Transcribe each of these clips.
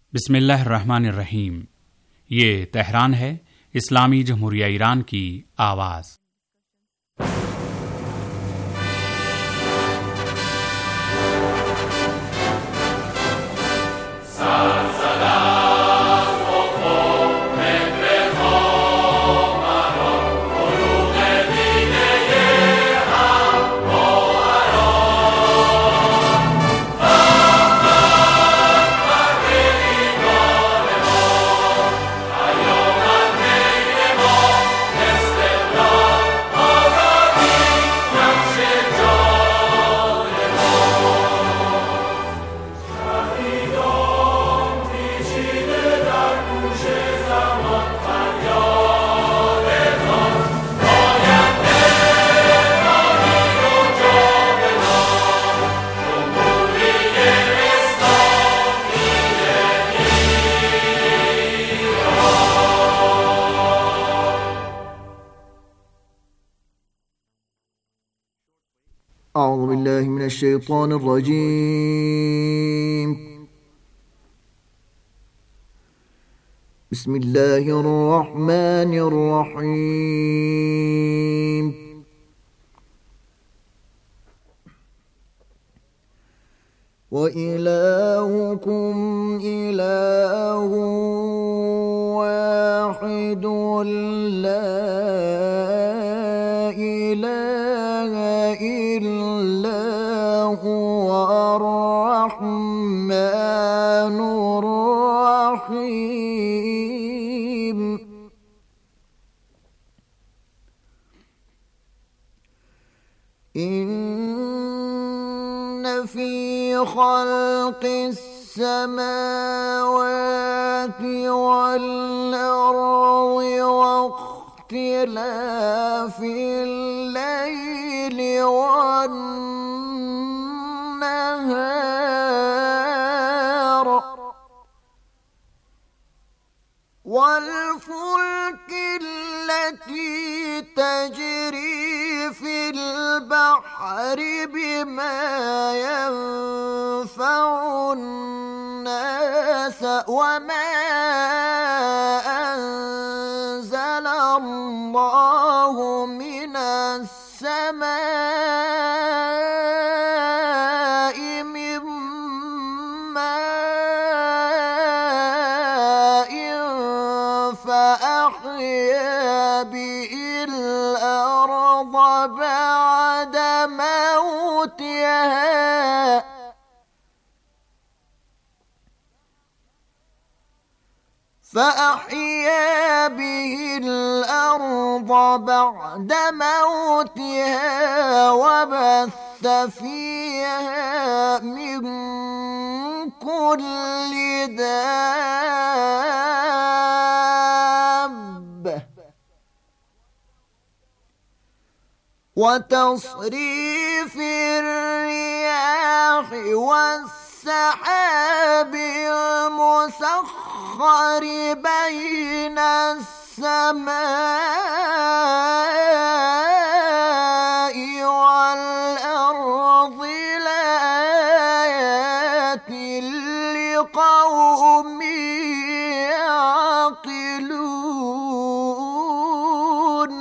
बिस्मिल्लाहिर्रहमानिर्रहीम। ये तेहरान है, इस्लामी जमहूरिया ईरान की आवाज़। أعوذ بالله من الشيطان الرجيم. بسم الله الرحمن الرحيم. وإلهكم إله واحد لا إله إلا هو الرحمن الرحيم. إن في خلق السماوات والأرض واختلاف الليل والنهار والفلك التي تجري في البحر بما ينفع الناس وما أنزل الله من السماء من ماء فأحيا به الأرض بعد موتها وبث فيها من كل دابة وتصريف الرياح والسحاب المسخر بين السماء والأرض لآيات لقوم يعقلون.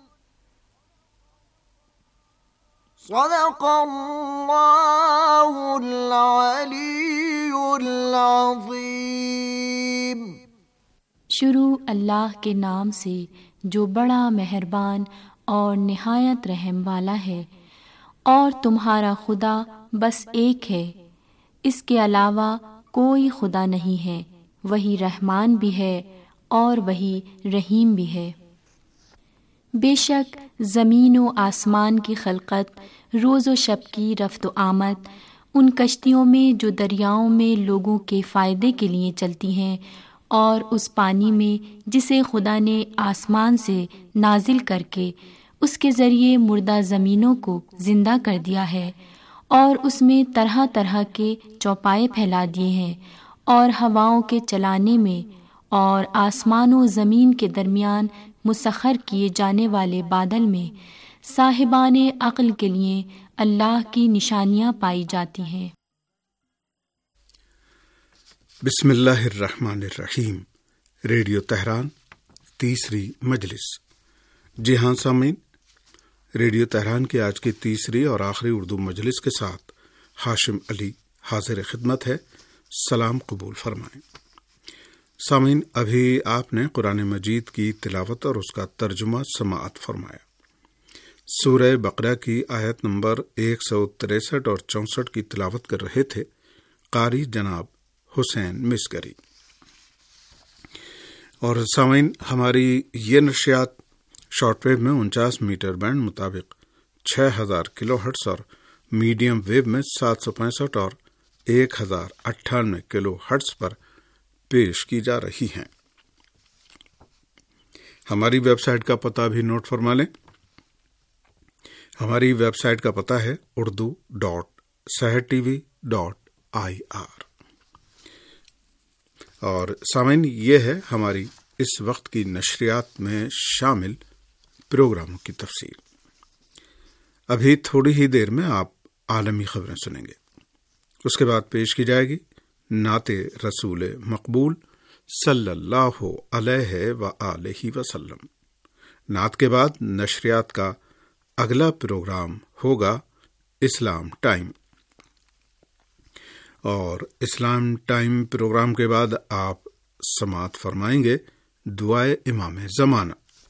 صدق الله العلي العظيم. शुरू अल्लाह के नाम से जो बड़ा मेहरबान और निहायत रहम वाला है। और तुम्हारा खुदा बस एक है, इसके अलावा कोई खुदा नहीं है। वही रहमान भी है और वही रहीम भी है। बेशक ज़मीन व आसमान की खलकत, रोज़ व शब की रफ्त व आमद, उन कश्तियों में जो दरियाओं में लोगों के फ़ायदे के लिए चलती हैं, और उस पानी में जिसे खुदा ने आसमान से नाजिल करके उसके ज़रिए मुर्दा ज़मीनों को ज़िंदा कर दिया है, और उसमें तरह तरह के चौपाए फैला दिए हैं, और हवाओं के चलाने में और आसमान व ज़मीन के दरमियान मुसख्खर किए जाने वाले बादल में साहिबाने अक्ल के लिए अल्लाह की निशानियाँ पाई जाती हैं। بسم اللہ الرحمن الرحیم۔ ریڈیو تہران تیسری مجلس۔ جی ہاں سامعین، ریڈیو تہران کی آج کی تیسری اور آخری اردو مجلس کے ساتھ ہاشم علی حاضر خدمت ہے۔ سلام قبول فرمائیں۔ سامعین، ابھی آپ نے قرآن مجید کی تلاوت اور اس کا ترجمہ سماعت فرمایا۔ سورہ بقرہ کی آیت نمبر 163 اور 64 کی تلاوت کر رہے تھے قاری جناب حسین مسگری۔ اور سامعین، ہماری یہ نشریات شارٹ ویو میں 49 میٹر بینڈ مطابق 6000 کلو ہرٹز اور میڈیم ویو میں 765 اور 1098 کلو ہرٹز پر پیش کی جا رہی ہیں۔ ہماری ویب سائٹ کا پتہ بھی نوٹ فرما لیں۔ ہماری ویب سائٹ کا پتہ ہے urdu.sahartv.ir۔ اور سامعین، یہ ہے ہماری اس وقت کی نشریات میں شامل پروگراموں کی تفصیل۔ ابھی تھوڑی ہی دیر میں آپ عالمی خبریں سنیں گے۔ اس کے بعد پیش کی جائے گی نعت رسول مقبول صلی اللہ علیہ وآلہ وسلم۔ نعت کے بعد نشریات کا اگلا پروگرام ہوگا اسلام ٹائم، اور اسلام ٹائم پروگرام کے بعد آپ سماعت فرمائیں گے دعائے امام زمانہ۔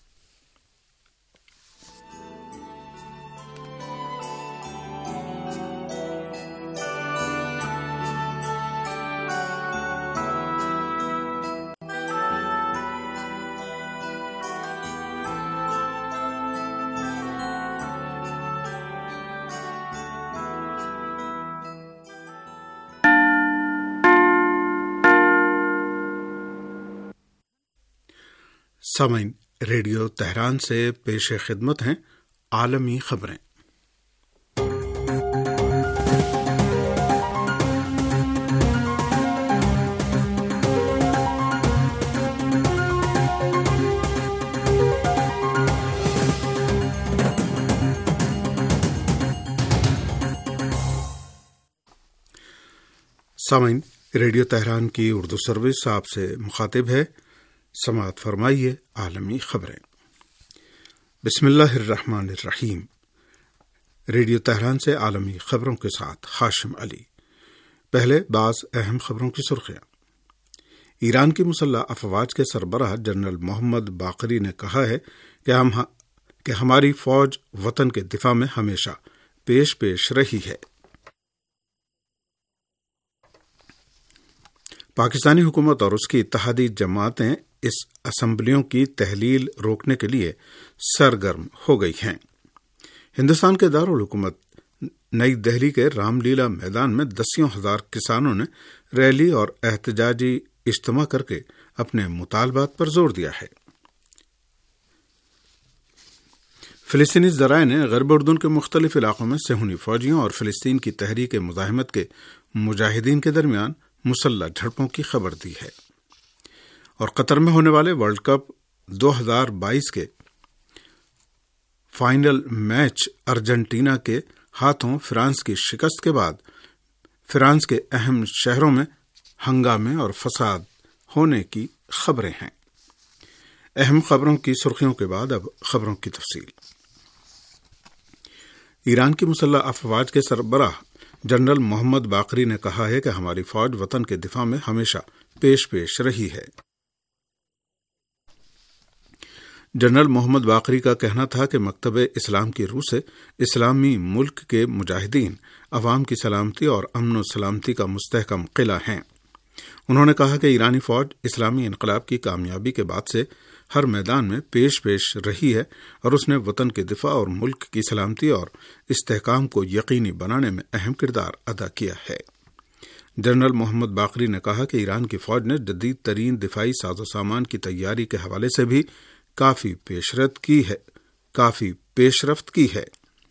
سامعین، ریڈیو تہران سے پیش خدمت ہیں عالمی خبریں۔ سامعین، ریڈیو تہران کی اردو سروس آپ سے مخاطب ہے۔ سماعت فرمائیے عالمی خبریں۔ بسم اللہ الرحمن الرحیم۔ ریڈیو تہران سے عالمی خبروں کے ساتھ ہاشم علی۔ پہلے بعض اہم خبروں کی سرخیاں۔ ایران کی مسلح افواج کے سربراہ جنرل محمد باقری نے کہا ہے کہ ہماری فوج وطن کے دفاع میں ہمیشہ پیش رہی ہے۔ پاکستانی حکومت اور اس کی اتحادی جماعتیں اس اسمبلیوں کی تحلیل روکنے کے لیے سرگرم ہو گئی ہیں۔ ہندوستان کے دارالحکومت نئی دہلی کے رام لیلا میدان میں دسیوں ہزار کسانوں نے ریلی اور احتجاجی اجتماع کر کے اپنے مطالبات پر زور دیا ہے۔ فلسطینی ذرائع نے غرب اردن کے مختلف علاقوں میں صہیونی فوجیوں اور فلسطین کی تحریک مزاحمت کے مجاہدین کے درمیان مسلح جھڑپوں کی خبر دی ہے۔ اور قطر میں ہونے والے ورلڈ کپ 2022 کے فائنل میچ ارجنٹینا کے ہاتھوں فرانس کی شکست کے بعد فرانس کے اہم شہروں میں ہنگامے اور فساد ہونے کی خبریں ہیں۔ اہم خبروں کی سرخیوں کے بعد اب خبروں کی تفصیل۔ ایران کی مسلح افواج کے سربراہ جنرل محمد باقری نے کہا ہے کہ ہماری فوج وطن کے دفاع میں ہمیشہ پیش رہی ہے۔ جنرل محمد باقری کا کہنا تھا کہ مکتب اسلام کی روح سے اسلامی ملک کے مجاہدین عوام کی سلامتی اور امن و سلامتی کا مستحکم قلعہ ہیں۔ انہوں نے کہا کہ ایرانی فوج اسلامی انقلاب کی کامیابی کے بعد سے ہر میدان میں پیش رہی ہے اور اس نے وطن کے دفاع اور ملک کی سلامتی اور استحکام کو یقینی بنانے میں اہم کردار ادا کیا ہے۔ جنرل محمد باقری نے کہا کہ ایران کی فوج نے جدید ترین دفاعی ساز و سامان کی تیاری کے حوالے سے بھی کافی پیشرفت کی ہے۔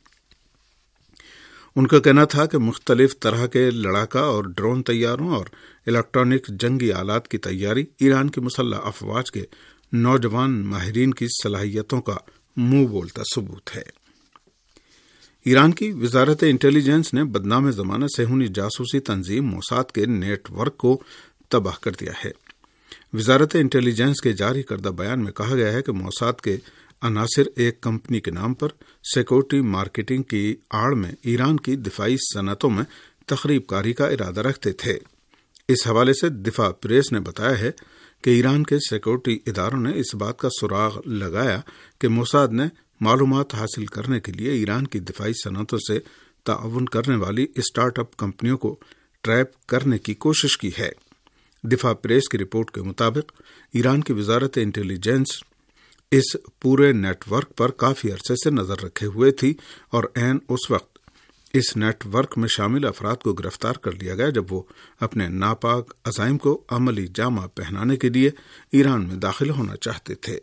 ان کا کہنا تھا کہ مختلف طرح کے لڑاکا اور ڈرون طیاروں اور الیکٹرانک جنگی آلات کی تیاری ایران کی مسلح افواج کے نوجوان ماہرین کی صلاحیتوں کا منہ بولتا ثبوت ہے۔ ایران کی وزارت انٹیلیجنس نے بدنام زمانہ صہیونی جاسوسی تنظیم موساد کے نیٹ ورک کو تباہ کر دیا ہے۔ وزارت انٹیلیجنس کے جاری کردہ بیان میں کہا گیا ہے کہ موساد کے عناصر ایک کمپنی کے نام پر سیکورٹی مارکیٹنگ کی آڑ میں ایران کی دفاعی صنعتوں میں تخریب کاری کا ارادہ رکھتے تھے۔ اس حوالے سے دفاع پریس نے بتایا ہے کہ ایران کے سیکورٹی اداروں نے اس بات کا سراغ لگایا کہ موساد نے معلومات حاصل کرنے کے لیے ایران کی دفاعی صنعتوں سے تعاون کرنے والی اسٹارٹ اپ کمپنیوں کو ٹریپ کرنے کی کوشش کی ہے۔ دفاع پریس کی رپورٹ کے مطابق ایران کی وزارت انٹیلیجنس اس پورے نیٹ ورک پر کافی عرصے سے نظر رکھے ہوئے تھی اور عین اس وقت اس نیٹ ورک میں شامل افراد کو گرفتار کر لیا گیا جب وہ اپنے ناپاک عزائم کو عملی جامہ پہنانے کے لیے ایران میں داخل ہونا چاہتے تھے۔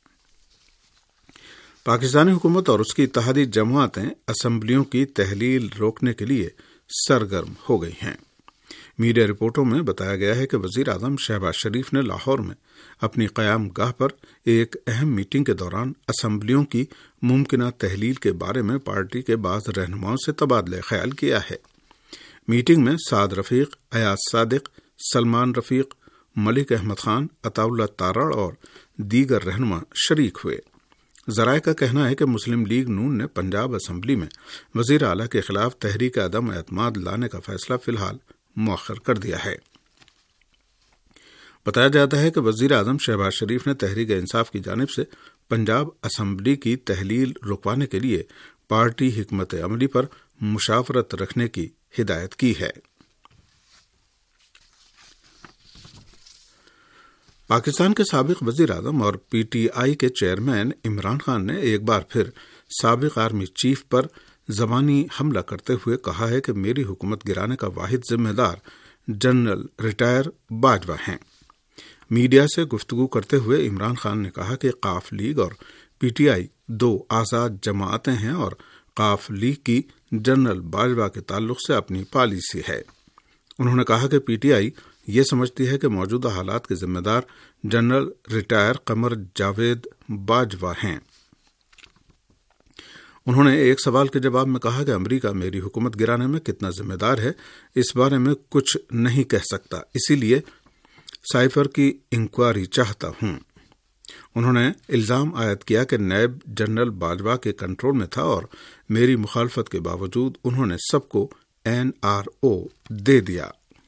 پاکستانی حکومت اور اس کی اتحادی جماعتیں اسمبلیوں کی تحلیل روکنے کے لیے سرگرم ہو گئی ہیں۔ میڈیا رپورٹوں میں بتایا گیا ہے کہ وزیر اعظم شہباز شریف نے لاہور میں اپنی قیام گاہ پر ایک اہم میٹنگ کے دوران اسمبلیوں کی ممکنہ تحلیل کے بارے میں پارٹی کے بعض رہنماؤں سے تبادلہ خیال کیا ہے۔ میٹنگ میں سعد رفیق، ایاز صادق، سلمان رفیق، ملک احمد خان، عطا اللہ تارڑ اور دیگر رہنما شریک ہوئے۔ ذرائع کا کہنا ہے کہ مسلم لیگ نون نے پنجاب اسمبلی میں وزیر اعلیٰ کے خلاف تحریک عدم اعتماد لانے کا فیصلہ فی الحال مؤخر کر دیا ہے۔ بتایا جاتا ہے کہ وزیر اعظم شہباز شریف نے تحریک انصاف کی جانب سے پنجاب اسمبلی کی تحلیل رکوانے کے لیے پارٹی حکمت عملی پر مشاورت رکھنے کی ہدایت کی ہے۔ پاکستان کے سابق وزیر اعظم اور پی ٹی آئی کے چیئرمین عمران خان نے ایک بار پھر سابق آرمی چیف پر زبانی حملہ کرتے ہوئے کہا ہے کہ میری حکومت گرانے کا واحد ذمہ دار جنرل ریٹائر باجوہ ہیں۔ میڈیا سے گفتگو کرتے ہوئے عمران خان نے کہا کہ قاف لیگ اور پی ٹی آئی دو آزاد جماعتیں ہیں اور قاف لیگ کی جنرل باجوہ کے تعلق سے اپنی پالیسی ہے۔ انہوں نے کہا کہ پی ٹی آئی یہ سمجھتی ہے کہ موجودہ حالات کے ذمہ دار جنرل ریٹائر قمر جاوید باجوہ ہیں۔ انہوں نے ایک سوال کے جواب میں کہا کہ امریکہ میری حکومت گرانے میں کتنا ذمہ دار ہے اس بارے میں کچھ نہیں کہہ سکتا، اسی لیے سائفر کی انکوائری چاہتا ہوں۔ انہوں نے الزام عائد کیا کہ نیب جنرل باجوہ کے کنٹرول میں تھا اور میری مخالفت کے باوجود انہوں نے سب کو NRO دے دیا۔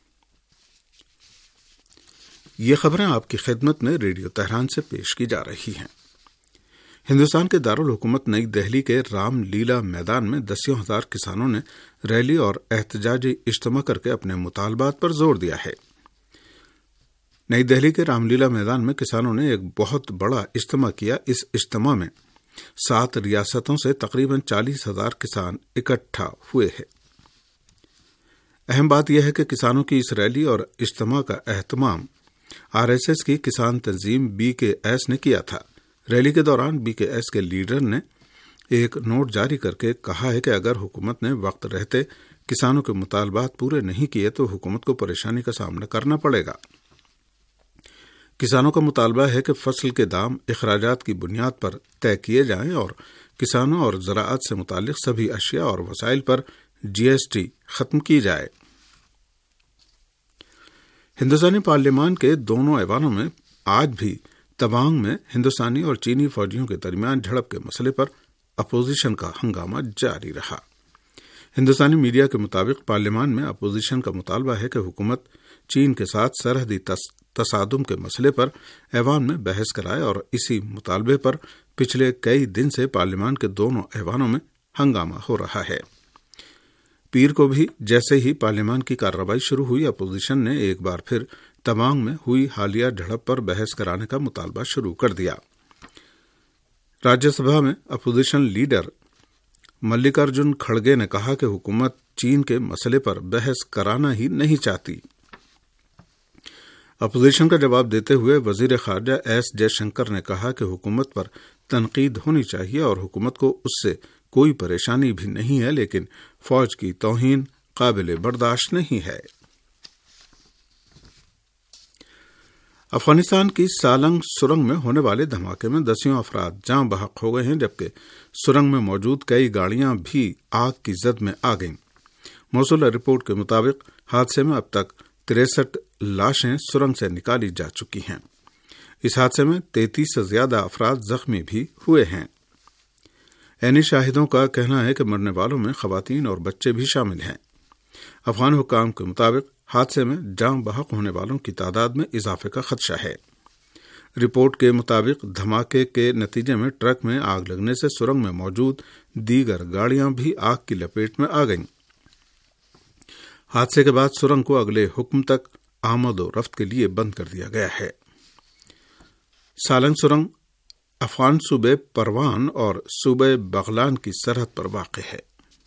یہ خبریں آپ کی خدمت میں ریڈیو تہران سے پیش کی جا رہی ہیں۔ ہندوستان کے دارالحکومت نئی دہلی کے رام لیلا میدان میں دسیوں ہزار کسانوں نے ریلی اور احتجاجی اجتماع کر کے اپنے مطالبات پر زور دیا ہے۔ نئی دہلی کے رام لیلا میدان میں کسانوں نے ایک بہت بڑا اجتماع کیا۔ اس اجتماع میں 7 ریاستوں سے تقریباً 40,000 کسان اکٹھا ہوئے ہیں۔ اہم بات یہ ہے کہ کسانوں کی اس ریلی اور اجتماع کا اہتمام RSS کی کسان تنظیم BKS نے کیا تھا۔ ریلی کے دوران BKS کے لیڈر نے ایک نوٹ جاری کر کے کہا ہے کہ اگر حکومت نے وقت رہتے کسانوں کے مطالبات پورے نہیں کیے تو حکومت کو پریشانی کا سامنا کرنا پڑے گا۔ کسانوں کا مطالبہ ہے کہ فصل کے دام اخراجات کی بنیاد پر طے کیے جائیں اور کسانوں اور زراعت سے متعلق سبھی اشیاء اور وسائل پر GST ختم کی جائے۔ ہندوستانی پارلیمان کے دونوں ایوانوں میں آج بھی توانگ میں ہندوستانی اور چینی فوجیوں کے درمیان جھڑپ کے مسئلے پر اپوزیشن کا ہنگامہ جاری رہا۔ ہندوستانی میڈیا کے مطابق پارلیمان میں اپوزیشن کا مطالبہ ہے کہ حکومت چین کے ساتھ سرحدی تصادم کے مسئلے پر ایوان میں بحث کرائے اور اسی مطالبے پر پچھلے کئی دن سے پارلیمان کے دونوں ایوانوں میں ہنگامہ ہو رہا ہے۔ پیر کو بھی جیسے ہی پارلیمان کی کارروائی شروع ہوئی اپوزیشن نے ایک بار پھر توانگ میں ہوئی حالیہ جھڑپ پر بحث کرانے کا مطالبہ شروع کر دیا۔ راجیہ سبھا میں اپوزیشن لیڈر ملکارجن کھڑگے نے کہا کہ حکومت چین کے مسئلے پر بحث کرانا ہی نہیں چاہتی۔ اپوزیشن کا جواب دیتے ہوئے وزیر خارجہ ایس جے شنکر نے کہا کہ حکومت پر تنقید ہونی چاہیے اور حکومت کو اس سے کوئی پریشانی بھی نہیں ہے، لیکن فوج کی توہین قابل برداشت نہیں ہے۔ افغانستان کی سالنگ سرنگ میں ہونے والے دھماکے میں دسیوں افراد جاں بحق ہو گئے ہیں، جبکہ سرنگ میں موجود کئی گاڑیاں بھی آگ کی زد میں آ گئیں۔ موصولہ رپورٹ کے مطابق حادثے میں اب تک 63 لاشیں سرنگ سے نکالی جا چکی ہیں۔ اس حادثے میں 33 سے زیادہ افراد زخمی بھی ہوئے ہیں۔ عینی شاہدوں کا کہنا ہے کہ مرنے والوں میں خواتین اور بچے بھی شامل ہیں۔ افغان حکام کے مطابق حادثے میں جاں بحق ہونے والوں کی تعداد میں اضافے کا خدشہ ہے۔ رپورٹ کے مطابق دھماکے کے نتیجے میں ٹرک میں آگ لگنے سے سرنگ میں موجود دیگر گاڑیاں بھی آگ کی لپیٹ میں آ گئیں۔ حادثے کے بعد سرنگ کو اگلے حکم تک آمد و رفت کے لیے بند کر دیا گیا ہے۔ سالنگ سرنگ افغان صوبے پروان اور صوبے بغلان کی سرحد پر واقع ہے۔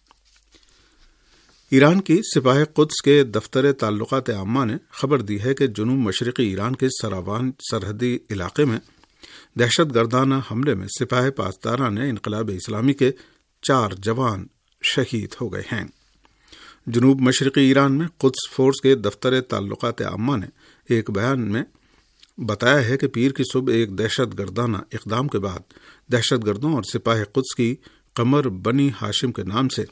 ایران کی سپاہ قدس کے دفتر تعلقات عامہ نے خبر دی ہے کہ جنوب مشرقی ایران کے سراوان سرحدی علاقے میں دہشت گردانہ حملے میں سپاہ پاسداران انقلاب اسلامی کے 4 جوان شہید ہو گئے ہیں۔ جنوب مشرقی ایران میں قدس فورس کے دفتر تعلقات عامہ نے ایک بیان میں بتایا ہے کہ پیر کی صبح ایک دہشت گردانہ اقدام کے بعد دہشت گردوں اور سپاہ قدس کی قمر بنی ہاشم کے نام سے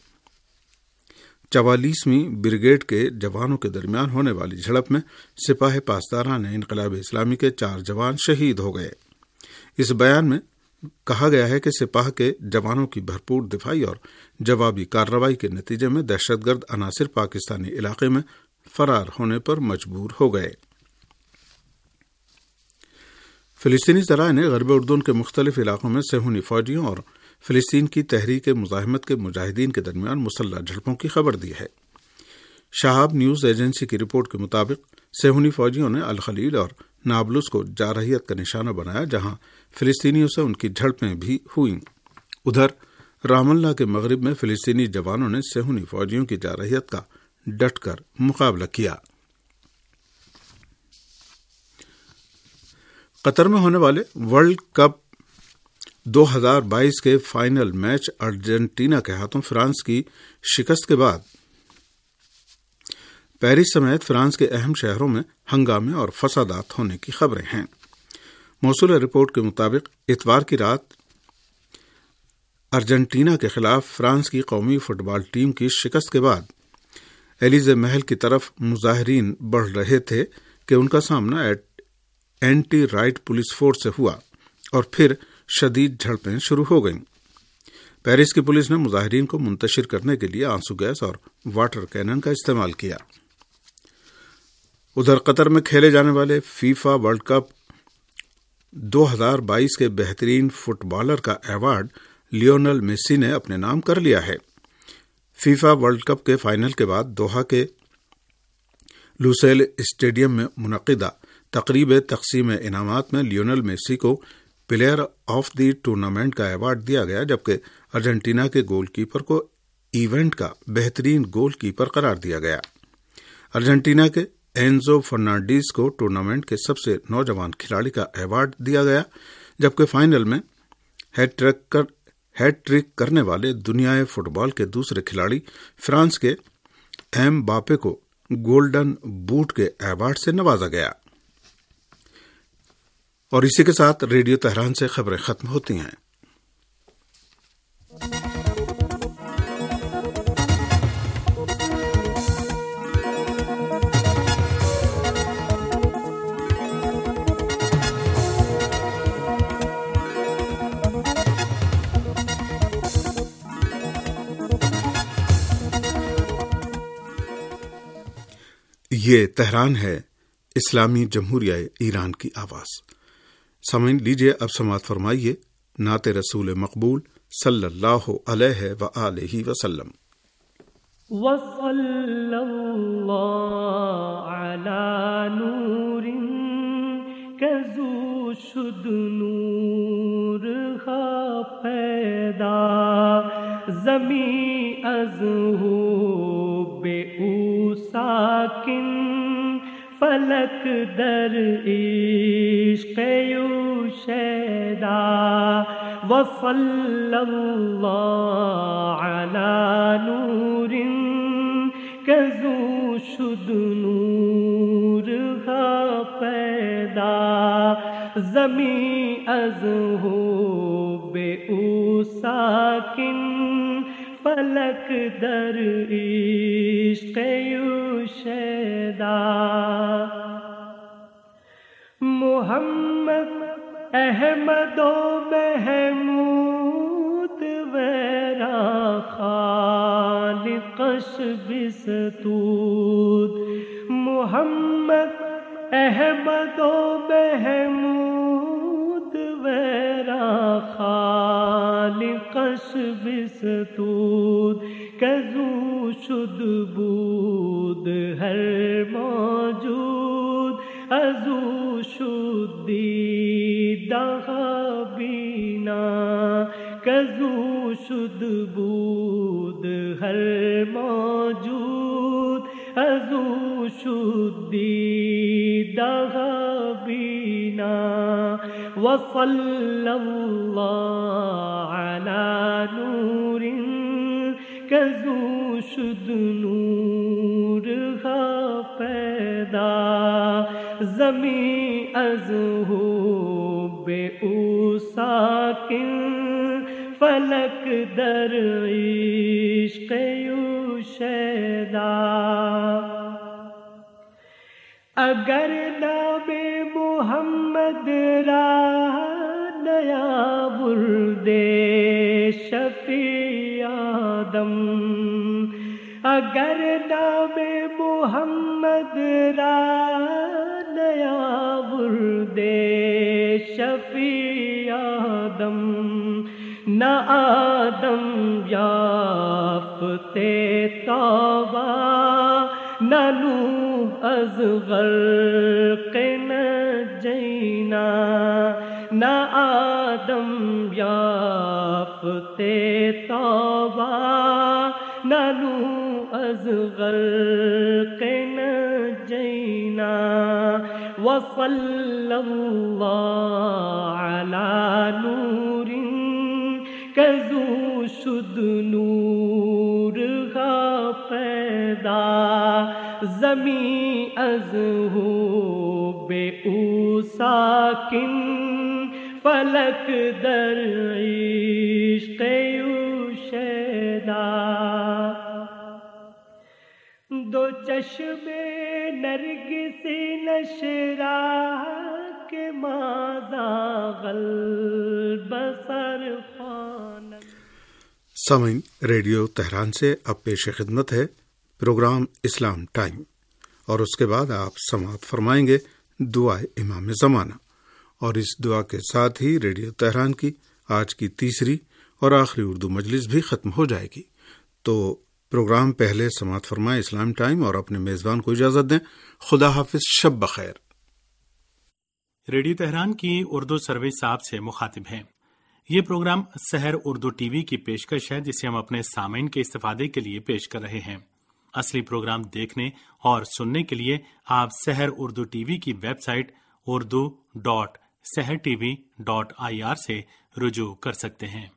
44ویں بریگیڈ کے جوانوں کے درمیان ہونے والی جھڑپ میں سپاہ پاسداران انقلاب اسلامی کے 4 جوان شہید ہو گئے۔ اس بیان میں کہا گیا ہے کہ سپاہ کے جوانوں کی بھرپور دفاعی اور جوابی کارروائی کے نتیجے میں دہشت گرد عناصر پاکستانی علاقے میں فرار ہونے پر مجبور ہو گئے۔ فلسطینی ذرائع نے غرب اردن کے مختلف علاقوں میں صہیونی فوجیوں اور فلسطین کی تحریک مزاحمت کے مجاہدین کے درمیان مسلح جھڑپوں کی خبر دی ہے۔ شہاب نیوز ایجنسی کی رپورٹ کے مطابق صہیونی فوجیوں نے الخلیل اور نابلس کو جارحیت کا نشانہ بنایا، جہاں فلسطینیوں سے ان کی جھڑپیں بھی ہوئیں۔ ادھر رام اللہ کے مغرب میں فلسطینی جوانوں نے صہیونی فوجیوں کی جارحیت کا ڈٹ کر مقابلہ کیا۔ قطر میں ہونے والے ورلڈ کپ 2022 کے فائنل میچ ارجنٹینا کے ہاتھوں فرانس کی شکست کے بعد پیرس سمیت فرانس کے اہم شہروں میں ہنگامے اور فسادات ہونے کی خبریں ہیں۔ موصولہ رپورٹ کے مطابق اتوار کی رات ارجنٹینا کے خلاف فرانس کی قومی فٹ بال ٹیم کی شکست کے بعد ایلیزے محل کی طرف مظاہرین بڑھ رہے تھے کہ ان کا سامنا اینٹی رائٹ پولیس فورس سے ہوا اور پھر شدید جھڑپیں شروع ہو گئیں۔ پیرس کی پولیس نے مظاہرین کو منتشر کرنے کے لیے آنسو گیس اور واٹر کینن کا استعمال کیا۔ ادھر قطر میں کھیلے جانے والے فیفا ورلڈ کپ 2022 کے بہترین فٹ بالر کا ایوارڈ لیونل میسی نے اپنے نام کر لیا ہے۔ فیفا ورلڈ کپ کے فائنل کے بعد دوحہ کے لوسیل اسٹیڈیم میں منعقدہ تقریب تقسیم انعامات میں لیونل میسی کو پلیئر آف دی ٹورنامنٹ کا ایوارڈ دیا گیا، جبکہ ارجنٹینا کے گول کیپر کو ایونٹ کا بہترین گول کیپر قرار دیا گیا۔ ارجنٹینا کے اینزو فرنانڈیز کو ٹورنامنٹ کے سب سے نوجوان کھلاڑی کا ایوارڈ دیا گیا، جبکہ فائنل میں ہیٹ ٹرک کرنے والے دنیائے فٹ بال کے دوسرے کھلاڑی فرانس کے ایم باپے کو گولڈن بوٹ کے ایوارڈ سے نوازا گیا۔ اور اسی کے ساتھ ریڈیو تہران سے خبریں ختم ہوتی ہیں۔ یہ تہران ہے، اسلامی جمہوریہ ایران کی آواز۔ سامعین، لیجیے اب سماعت فرمائیے نعت رسول مقبول صلی اللہ علیہ وآلہ وسلم۔ وصلی اللہ علی نور کزو شد نور ہا پیدا زمیں از ہو بے او ساکن فلک در عشق یو شیدا وصلی اللہ علی نور کزو شد نور ہا پیدا زمیں از ہو بے او ساکن فلک در عشق یوں شیدا محمد احمد و محمود ویرا خالقش بستود محمد احمد و محمود ویرا خالقش بستود کزو شد بود ہر موجود ازو شد دیدہ بینا کزو شد بود ہر موجود ازو شد دیدہ بینا وصلی اللہ علی نور کزو شد نور ہا پیدا زمین از حب او ساکن فلک در عشق یوں شیدا اگر نام محمد را نیا برد شفیع آدم اگر نام محمد را نیا برد شفیع آدم نہ آدم یافتے توبہ نہ نوح از غرق نجینا نہ آدم یافتے توبہ نہ نوح از غرق نجینا وصلی اللہ علی نور کزو شد نور ہا پیدا زمین از حب او ساکن فلک در عشق یوں شیدا دو چشم نرگس نشرا کے ماذا البصر خوان. سامعین، ریڈیو تہران سے اب پیش خدمت ہے پروگرام اسلام ٹائم، اور اس کے بعد آپ سماعت فرمائیں گے دعائے امام زمانہ، اور اس دعا کے ساتھ ہی ریڈیو تہران کی آج کی تیسری اور آخری اردو مجلس بھی ختم ہو جائے گی. تو پروگرام پہلے سماعت فرمائیں اسلام ٹائم اور اپنے میزبان کو اجازت دیں. خدا حافظ، شب بخیر. ریڈیو تہران کی اردو سروس آپ سے مخاطب ہیں. یہ programme Sahar Urdu T V کی پیشکش ہے، جسے ہم اپنے سامعین کے استفادے کے لیے پیش کر رہے ہیں. اصلی پروگرام دیکھنے اور سننے کے لیے آپ سحر اردو ٹی وی کی ویب سائٹ urdu.sehrtv.ir سے رجوع کر سکتے ہیں.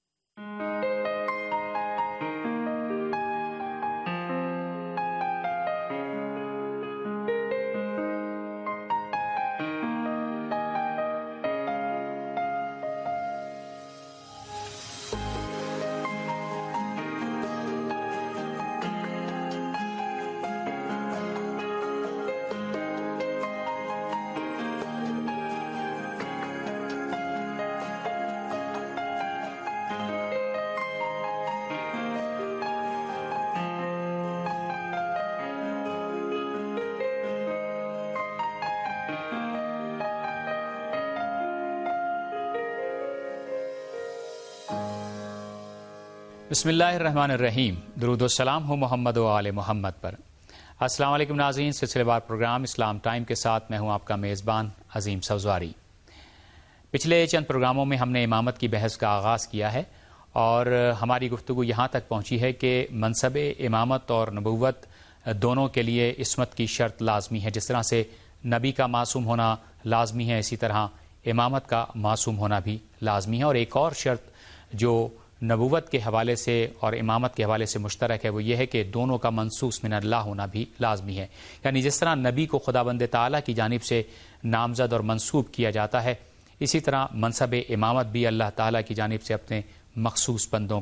بسم اللہ الرحمن الرحیم. درود و سلام ہو محمد و آل محمد پر. السلام علیکم ناظرین، سلسلے وار پروگرام اسلام ٹائم کے ساتھ میں ہوں آپ کا میزبان عظیم سوزواری. پچھلے چند پروگراموں میں ہم نے امامت کی بحث کا آغاز کیا ہے، اور ہماری گفتگو یہاں تک پہنچی ہے کہ منصب امامت اور نبوت دونوں کے لیے عصمت کی شرط لازمی ہے. جس طرح سے نبی کا معصوم ہونا لازمی ہے، اسی طرح امامت کا معصوم ہونا بھی لازمی ہے. اور ایک اور شرط جو نبوت کے حوالے سے اور امامت کے حوالے سے مشترک ہے، وہ یہ ہے کہ دونوں کا منصوص من اللہ ہونا بھی لازمی ہے. یعنی جس طرح نبی کو خداوند تعالیٰ کی جانب سے نامزد اور منصوب کیا جاتا ہے، اسی طرح منصب امامت بھی اللہ تعالیٰ کی جانب سے اپنے مخصوص بندوں کو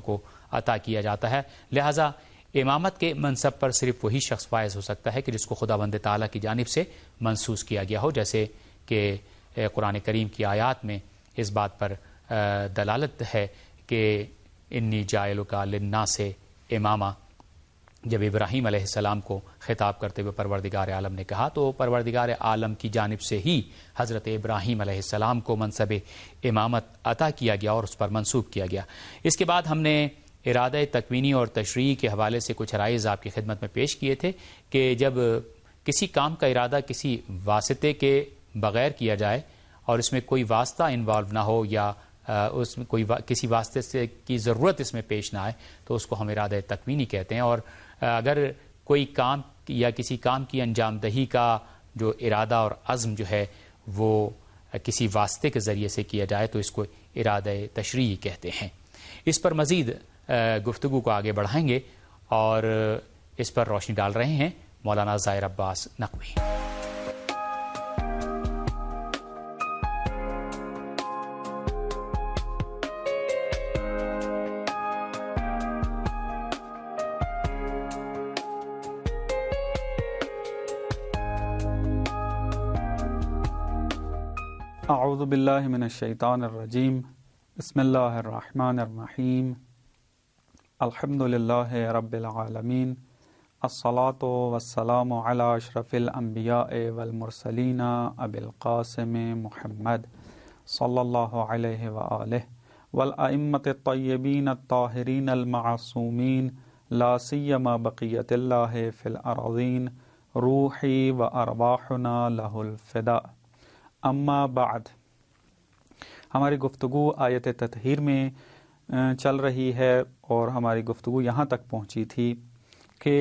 عطا کیا جاتا ہے. لہٰذا امامت کے منصب پر صرف وہی شخص فائز ہو سکتا ہے کہ جس کو خداوند تعالیٰ کی جانب سے منسوس کیا گیا ہو، جیسے کہ قرآن کریم کی آیات میں اس بات پر دلالت ہے کہ انی جاعلک للناس اماما. جب ابراہیم علیہ السلام کو خطاب کرتے ہوئے پروردگار عالم نے کہا تو پروردگار عالم کی جانب سے ہی حضرت ابراہیم علیہ السلام کو منصب امامت عطا کیا گیا اور اس پر منسوب کیا گیا. اس کے بعد ہم نے ارادہ تکوینی اور تشریعی کے حوالے سے کچھ رائز آپ کی خدمت میں پیش کیے تھے کہ جب کسی کام کا ارادہ کسی واسطے کے بغیر کیا جائے اور اس میں کوئی واسطہ انوالو نہ ہو یا اس میں کسی واسطے سے کی ضرورت اس میں پیش نہ آئے تو اس کو ہم ارادہ تکوینی کہتے ہیں. اور اگر کوئی کام یا کسی کام کی انجام دہی کا جو ارادہ اور عزم جو ہے وہ کسی واسطے کے ذریعے سے کیا جائے تو اس کو ارادہ تشریعی کہتے ہیں. اس پر مزید گفتگو کو آگے بڑھائیں گے اور اس پر روشنی ڈال رہے ہیں مولانا ظاہر عباس نقوی. اعوذ باللہ من الشیطان الرجیم. بسم اللہ الرحمن الرحیم. الحمد للہ رب العالمین. الصلاۃ والسلام علی اشرف الانبیاء والمرسلین ابی القاسم محمد صلی اللہ علیہ وآلہ والائمۃ الطیبین الطاہرین المعصومین لا سیما بقیۃ اللہ فی الارضین روحی و ارواحنا لہ الفداء. اما بعد، ہماری گفتگو آیت تطہیر میں چل رہی ہے اور ہماری گفتگو یہاں تک پہنچی تھی کہ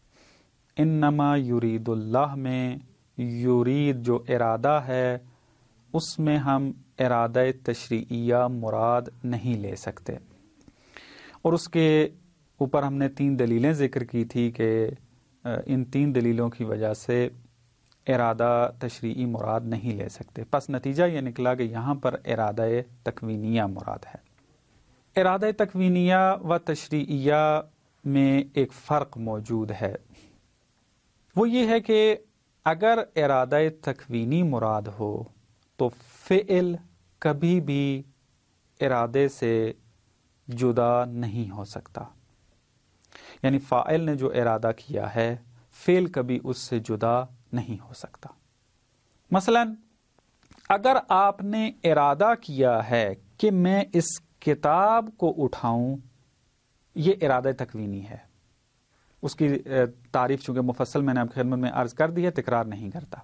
انما یرید اللہ میں یرید جو ارادہ ہے اس میں ہم ارادہ تشریعیہ مراد نہیں لے سکتے، اور اس کے اوپر ہم نے 3 دلیلیں ذکر کی تھی کہ ان 3 دلیلوں کی وجہ سے ارادہ تشریعی مراد نہیں لے سکتے. پس نتیجہ یہ نکلا کہ یہاں پر ارادہ تکوینیہ مراد ہے. ارادہ تکوینیہ و تشریعیہ میں ایک فرق موجود ہے، وہ یہ ہے کہ اگر ارادہ تکوینی مراد ہو تو فعل کبھی بھی ارادے سے جدا نہیں ہو سکتا، یعنی فاعل نے جو ارادہ کیا ہے فعل کبھی اس سے جدا نہیں ہو سکتا. مثلا اگر آپ نے ارادہ کیا ہے کہ میں اس کتاب کو اٹھاؤں، یہ ارادہ تکوینی ہے. اس کی تعریف چونکہ مفصل میں نے آپ کی خدمت میں عرض کر دی ہے، تکرار نہیں کرتا.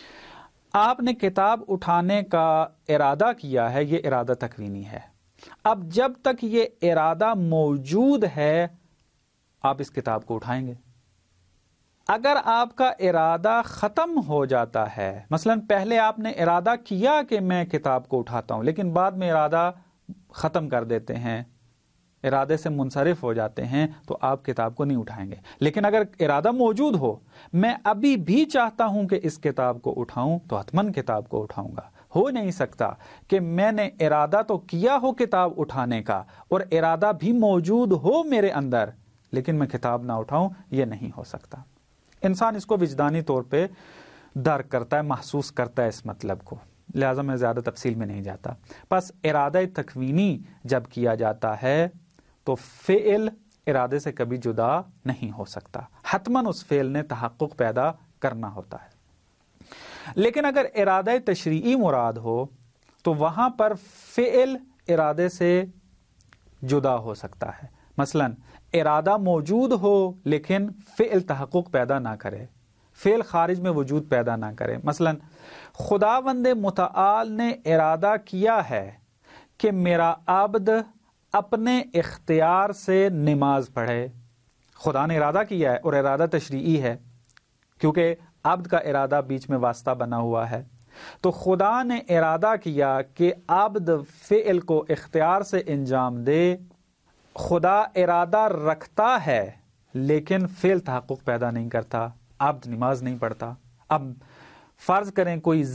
آپ نے کتاب اٹھانے کا ارادہ کیا ہے، یہ ارادہ تکوینی ہے. اب جب تک یہ ارادہ موجود ہے آپ اس کتاب کو اٹھائیں گے. اگر آپ کا ارادہ ختم ہو جاتا ہے، مثلا پہلے آپ نے ارادہ کیا کہ میں کتاب کو اٹھاتا ہوں لیکن بعد میں ارادہ ختم کر دیتے ہیں، ارادے سے منصرف ہو جاتے ہیں، تو آپ کتاب کو نہیں اٹھائیں گے. لیکن اگر ارادہ موجود ہو، میں ابھی بھی چاہتا ہوں کہ اس کتاب کو اٹھاؤں، تو حتماً کتاب کو اٹھاؤں گا. ہو نہیں سکتا کہ میں نے ارادہ تو کیا ہو کتاب اٹھانے کا اور ارادہ بھی موجود ہو میرے اندر لیکن میں کتاب نہ اٹھاؤں، یہ نہیں ہو سکتا. انسان اس کو وجدانی طور پہ درک کرتا ہے، محسوس کرتا ہے اس مطلب کو، لہٰذا میں زیادہ تفصیل میں نہیں جاتا. بس ارادہ تکوینی جب کیا جاتا ہے تو فعل ارادے سے کبھی جدا نہیں ہو سکتا، حتماً اس فعل نے تحقق پیدا کرنا ہوتا ہے. لیکن اگر ارادہ تشریعی مراد ہو تو وہاں پر فعل ارادے سے جدا ہو سکتا ہے. مثلا ارادہ موجود ہو لیکن فعل تحقق پیدا نہ کرے، فعل خارج میں وجود پیدا نہ کرے. مثلا خداوند متعال نے ارادہ کیا ہے کہ میرا عبد اپنے اختیار سے نماز پڑھے. خدا نے ارادہ کیا ہے اور ارادہ تشریعی ہے کیونکہ عبد کا ارادہ بیچ میں واسطہ بنا ہوا ہے. تو خدا نے ارادہ کیا کہ عبد فعل کو اختیار سے انجام دے. خدا ارادہ رکھتا ہے لیکن فعل تحقق پیدا نہیں کرتا، عبد نماز نہیں پڑھتا. اب فرض کریں کوئی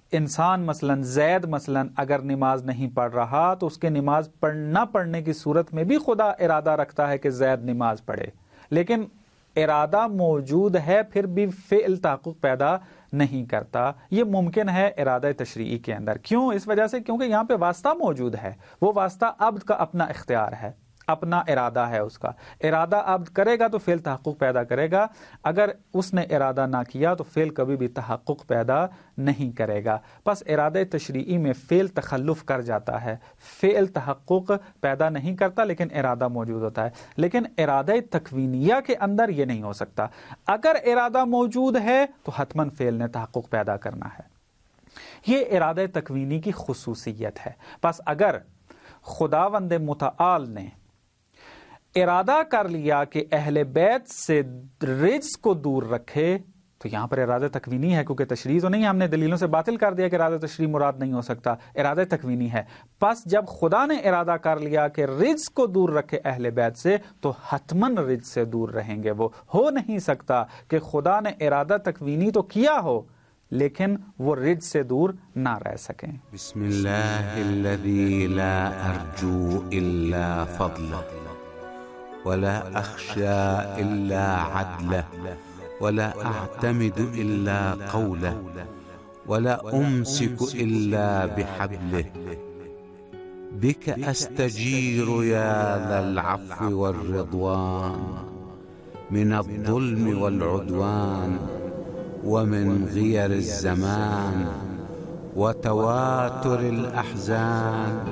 انسان مثلاً زید مثلاً اگر نماز نہیں پڑھ رہا تو اس کے نماز نہ پڑھنے کی صورت میں بھی خدا ارادہ رکھتا ہے کہ زید نماز پڑھے، لیکن ارادہ موجود ہے پھر بھی فعل تحقق پیدا نہیں کرتا. یہ ممکن ہے ارادہ تشریعی کے اندر. کیوں؟ اس وجہ سے کیونکہ یہاں پہ واسطہ موجود ہے. وہ واسطہ عبد کا اپنا اختیار ہے، اپنا ارادہ ہے. اس کا ارادہ عبد کرے گا تو فعل تحقق پیدا کرے گا، اگر اس نے ارادہ نہ کیا تو فعل کبھی بھی تحقق پیدا نہیں کرے گا. پس ارادہ تشریعی میں فعل تخلف کر جاتا ہے، فعل تحقق پیدا نہیں کرتا لیکن ارادہ موجود ہوتا ہے. لیکن ارادہ تکوینیہ کے اندر یہ نہیں ہو سکتا. اگر ارادہ موجود ہے تو حتماً فعل نے تحقق پیدا کرنا ہے. یہ ارادہ تکوینی کی خصوصیت ہے. پس اگر خداوند متعال نے ارادہ کر لیا کہ اہل بیت سے رجس کو دور رکھے تو یہاں پر ارادہ تکوینی ہے، کیونکہ تشریح تو نہیں، ہم نے دلیلوں سے باطل کر دیا کہ ارادہ تشریح مراد نہیں ہو سکتا، ارادہ تکوینی ہے. پس جب خدا نے ارادہ کر لیا کہ رجس کو دور رکھے اہل بیت سے تو حتماً رجس سے دور رہیں گے. وہ ہو نہیں سکتا کہ خدا نے ارادہ تکوینی تو کیا ہو لیکن وہ رجس سے دور نہ رہ سکیں. بسم اللہ الذی لا ارجو الا فضلہ ولا اخشى الا عدله ولا اعتمد الا قوله ولا امسك الا بحبله بك استجير يا ذا العفو والرضوان من الظلم والعدوان ومن غير الزمان وتواتر الاحزان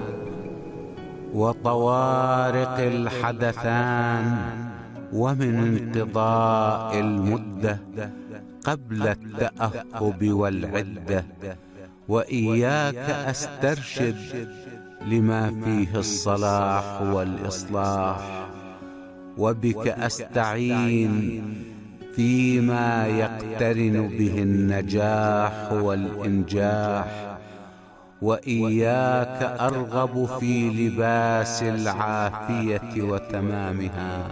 وطوارق الحدثان ومن انقضاء المدة قبل التأهب والعدة وإياك أسترشد لما فيه الصلاح والإصلاح وبك أستعين فيما يقترن به النجاح والإنجاح وإياك أرغب في لباس العافية وتمامها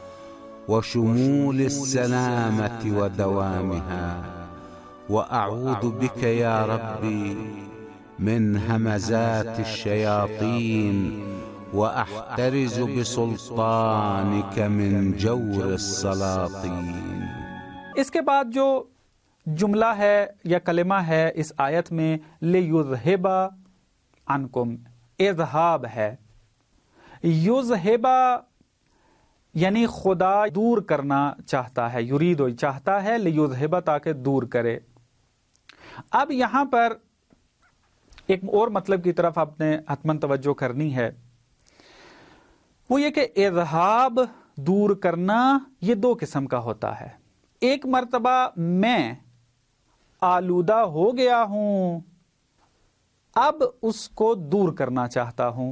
وشمول السلامة ودوامها وأعوذ بك يا ربي من همزات الشياطين وأحترز بسلطانك من جور السلاطين. اس کے بعد جو جملہ ہے یا کلمہ ہے اس آیت میں لِيُذْهِبَ عَنْكُمْ، اذہاب ہے. یذہبا یعنی خدا دور کرنا چاہتا ہے، یرید چاہتا ہے، لِيُذْهِبَ تاکہ دور کرے. اب یہاں پر ایک اور مطلب کی طرف آپ نے حتماً توجہ کرنی ہے، وہ یہ کہ اذہاب دور کرنا یہ دو قسم کا ہوتا ہے. ایک مرتبہ میں آلودہ ہو گیا ہوں، اب اس کو دور کرنا چاہتا ہوں،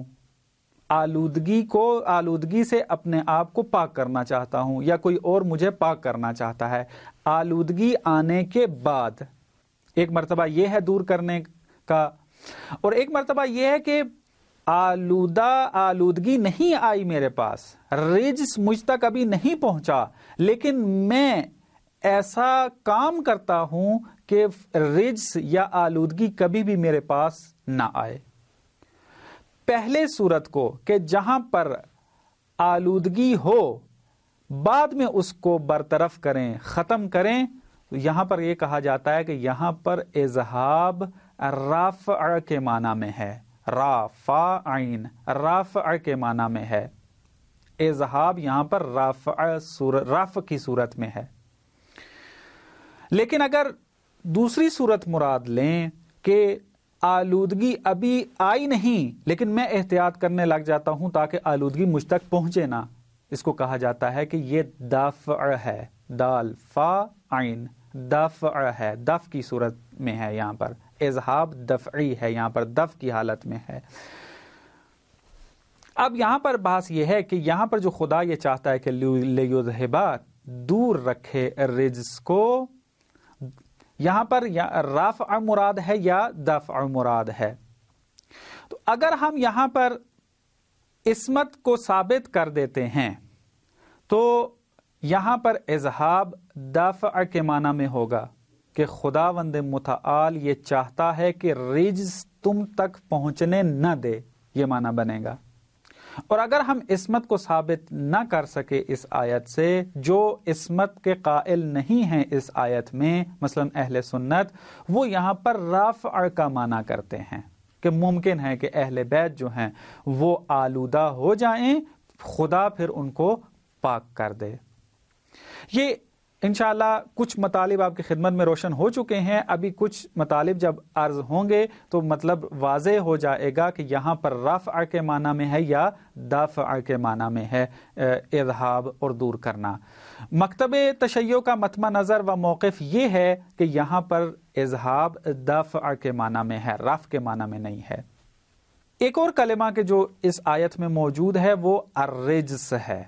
آلودگی سے اپنے آپ کو پاک کرنا چاہتا ہوں، یا کوئی اور مجھے پاک کرنا چاہتا ہے. آلودگی آنے کے بعد ایک مرتبہ یہ ہے دور کرنے کا، اور ایک مرتبہ یہ ہے کہ آلودگی نہیں آئی میرے پاس، رجس مجھ تک ابھی نہیں پہنچا، لیکن میں ایسا کام کرتا ہوں کہ رجس یا آلودگی کبھی بھی میرے پاس نہ آئے. پہلے صورت کو کہ جہاں پر آلودگی ہو بعد میں اس کو برطرف کریں، ختم کریں، یہاں پر یہ کہا جاتا ہے کہ یہاں پر اذہاب رافع کے معنی میں ہے، رافعین رافع کے معنی میں ہے. اذہاب یہاں پر رافع کی صورت میں ہے. لیکن اگر دوسری صورت مراد لیں کہ آلودگی ابھی آئی نہیں لیکن میں احتیاط کرنے لگ جاتا ہوں تاکہ آلودگی مجھ تک پہنچے نہ، اس کو کہا جاتا ہے کہ یہ دفع ہے، دال فا عین دفع ہے، دفع کی صورت میں ہے. یہاں پر اذہاب دفعی ہے، یہاں پر دفع کی حالت میں ہے. اب یہاں پر بحث یہ ہے کہ یہاں پر جو خدا یہ چاہتا ہے کہ لیذہبا دور رکھے رجس کو، یہاں پر رافع مراد ہے یا دفع مراد ہے. تو اگر ہم یہاں پر عصمت کو ثابت کر دیتے ہیں تو یہاں پر اذہاب دفع کے معنی میں ہوگا، کہ خداوند متعال یہ چاہتا ہے کہ رجز تم تک پہنچنے نہ دے، یہ معنی بنے گا۔ اور اگر ہم عصمت کو ثابت نہ کر سکے اس آیت سے، جو عصمت کے قائل نہیں ہیں اس آیت میں، مثلا اہل سنت، وہ یہاں پر رافع کا معنی کرتے ہیں کہ ممکن ہے کہ اہل بیت جو ہیں وہ آلودہ ہو جائیں، خدا پھر ان کو پاک کر دے۔ یہ انشاءاللہ کچھ مطالب آپ کی خدمت میں روشن ہو چکے ہیں، ابھی کچھ مطالب جب عرض ہوں گے تو مطلب واضح ہو جائے گا کہ یہاں پر رفع کے معنی میں ہے یا دافع کے معنی میں ہے، اذہاب اور دور کرنا۔ مکتب تشیع کا مطمع نظر و موقف یہ ہے کہ یہاں پر اذہاب دافع کے معنی میں ہے، رفع کے معنی میں نہیں ہے۔ ایک اور کلمہ کہ جو اس آیت میں موجود ہے وہ الرجس ہے۔